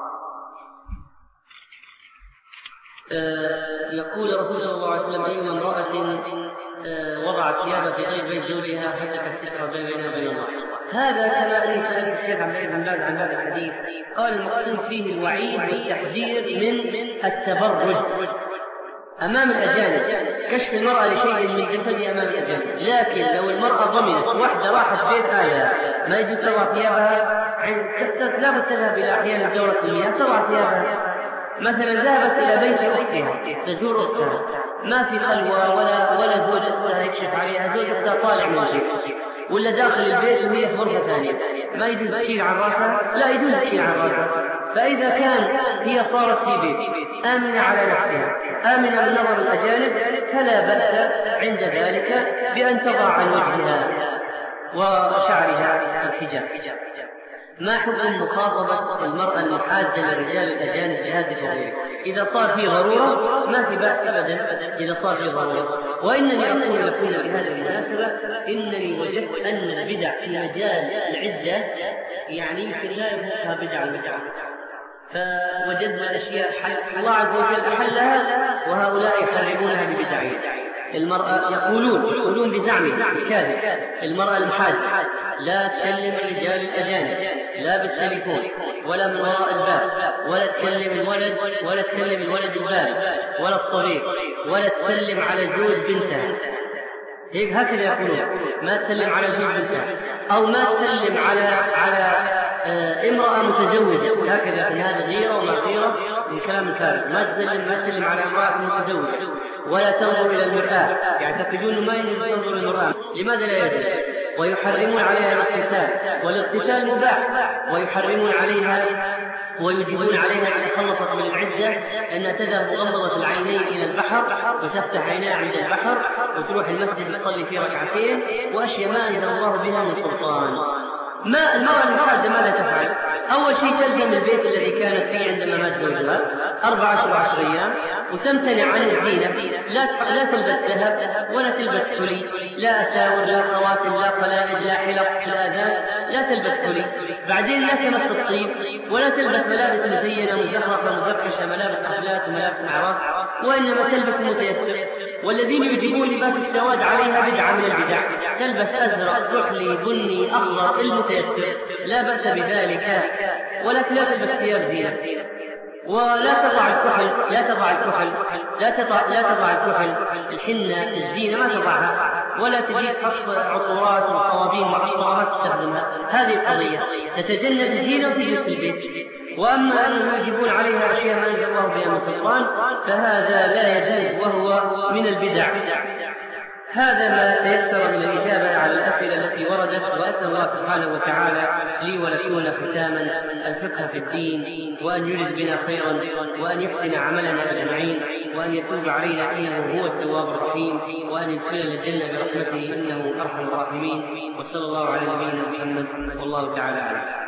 يقول الرسول صلى الله عليه وسلم: أيما امرأة وضعت ثيابها في غير بيت زوجها فتكت سترة بينها وبين الله. هذا كما أني سألت الشيخ عبد العزيز بن باز عن هذا الحديث، قال: المقصود فيه الوعيد والتحذير من التبرج أمام الأجانب، كشف المرأة لشيء من جسدها أمام الأجانب. لكن لو المرأة ضمنت واحدة راحت بيت ما يجوز تضع ثيابها، لا بد تذهب إلى أحيان دورة المياه تضع ثيابها، مثلا ذهبت إلى بيت أختها تزور أختها، ما في خلوة ولا زوج أختها يكشف عليها، زوج أختها طالع من البيت ولا داخل البيت وهي في غرفة ثانية، ما يجوز تشيل عن راسها؟ لا يجوز تشيل عن راسها. فإذا كان هي صارت في بيت آمنة على نفسها آمنة من نظر الأجانب فلا بأس عند ذلك بأن تضع عن وجهها وشعرها الحجاب. ما حكم مخاطبة المرأة المحاجة للرجال الأجانب بهذه الطريقة؟ إذا صار في ضرورة ما في بأس أبدا إذا صار في ضرورة. وإنني أقول لكم بهذه المناسبة إنني وجدت أن البدع في مجال العدة يعني يمكن لا يفوتها بدع البدع، فوجدنا أشياء الله عز وجل أحلها وهؤلاء يحرمونها ببدعهم. المرأة يقولون بزعمه الكاذب المرأة المحاجة لا تكلم الرجال الأجانب لا بالتليفون ولا من وراء الباب، ولا تكلم الولد ولا تكلم الولد البارد ولا الصغير، ولا تسلم على زوج بنتها، هيك هكذا يقولون، ما تسلم على زوج بنتها أو ما تسلم على امرأة متزوجة، هكذا من هذا غيرة وما غيرة من كلام الفارغ. ما تسلم على امرأة متزوجة، ولا تنظر إلى المرآة، يعتقدون ما يجوز تنظر إلى المرآة. لماذا لا يجوز؟ ويحرمون عليها الاغتسال، والاغتسال مباح، ويحرمون عليها ويجبون عليها إذا خلصت من العدة أنها تذهب مغمضة العينين إلى البحر وتفتح عينها عند البحر وتروح المسجد تصلي في ركعتين وأشياء ما أنزل الله بها من سلطان. ما المرأة المحاجة ماذا تفعل؟ أول شيء تلزم البيت الذي كانت فيه عندما مات زوجها 14 أيام، وتمتنع عن الزينة، لا تلبس ذهب ولا تلبس حلي، لا أساور لا خواتم لا قلائد لا حلق لا آذان، لا تلبس حلي. بعدين لا تمس الطيب ولا تلبس ملابس مزينة مزخرفة مزركشة، ملابس حفلات وملابس أعراس، وإنما تلبس المتيسر. والذين يجيبون لباس السواد عليها بدعة من البدع، تلبس أزرق كحلي بني أخضر المتيسر، لا بأس بذلك، ولكن لا تلبس ثياب زينة. ولا تضع الكحل الحنة الزينة ما تضعها، ولا تجيب حط عطورات وصوابين معطرات تستخدمها. هذه القضية تتجنب الزينة وتجلس في البيت. وأما أنهم يجبون عليها أشياء ما أنزل الله بها من سلطان فهذا لا يجوز وهو من البدع. هذا ما تيسر من الإجابة على الأسئلة التي وردت، وأسأل الله سبحانه وتعالى لي ولكم ختاما الفقه في الدين، وأن يجد بنا خيرا، وأن يحسن عملنا أجمعين، وأن يتوب علينا إنه هو التواب الرحيم، وأن يدخلنا الجنة برحمته إنه أرحم الراحمين. وصلى الله على نبينا محمد والله تعالى أعلم.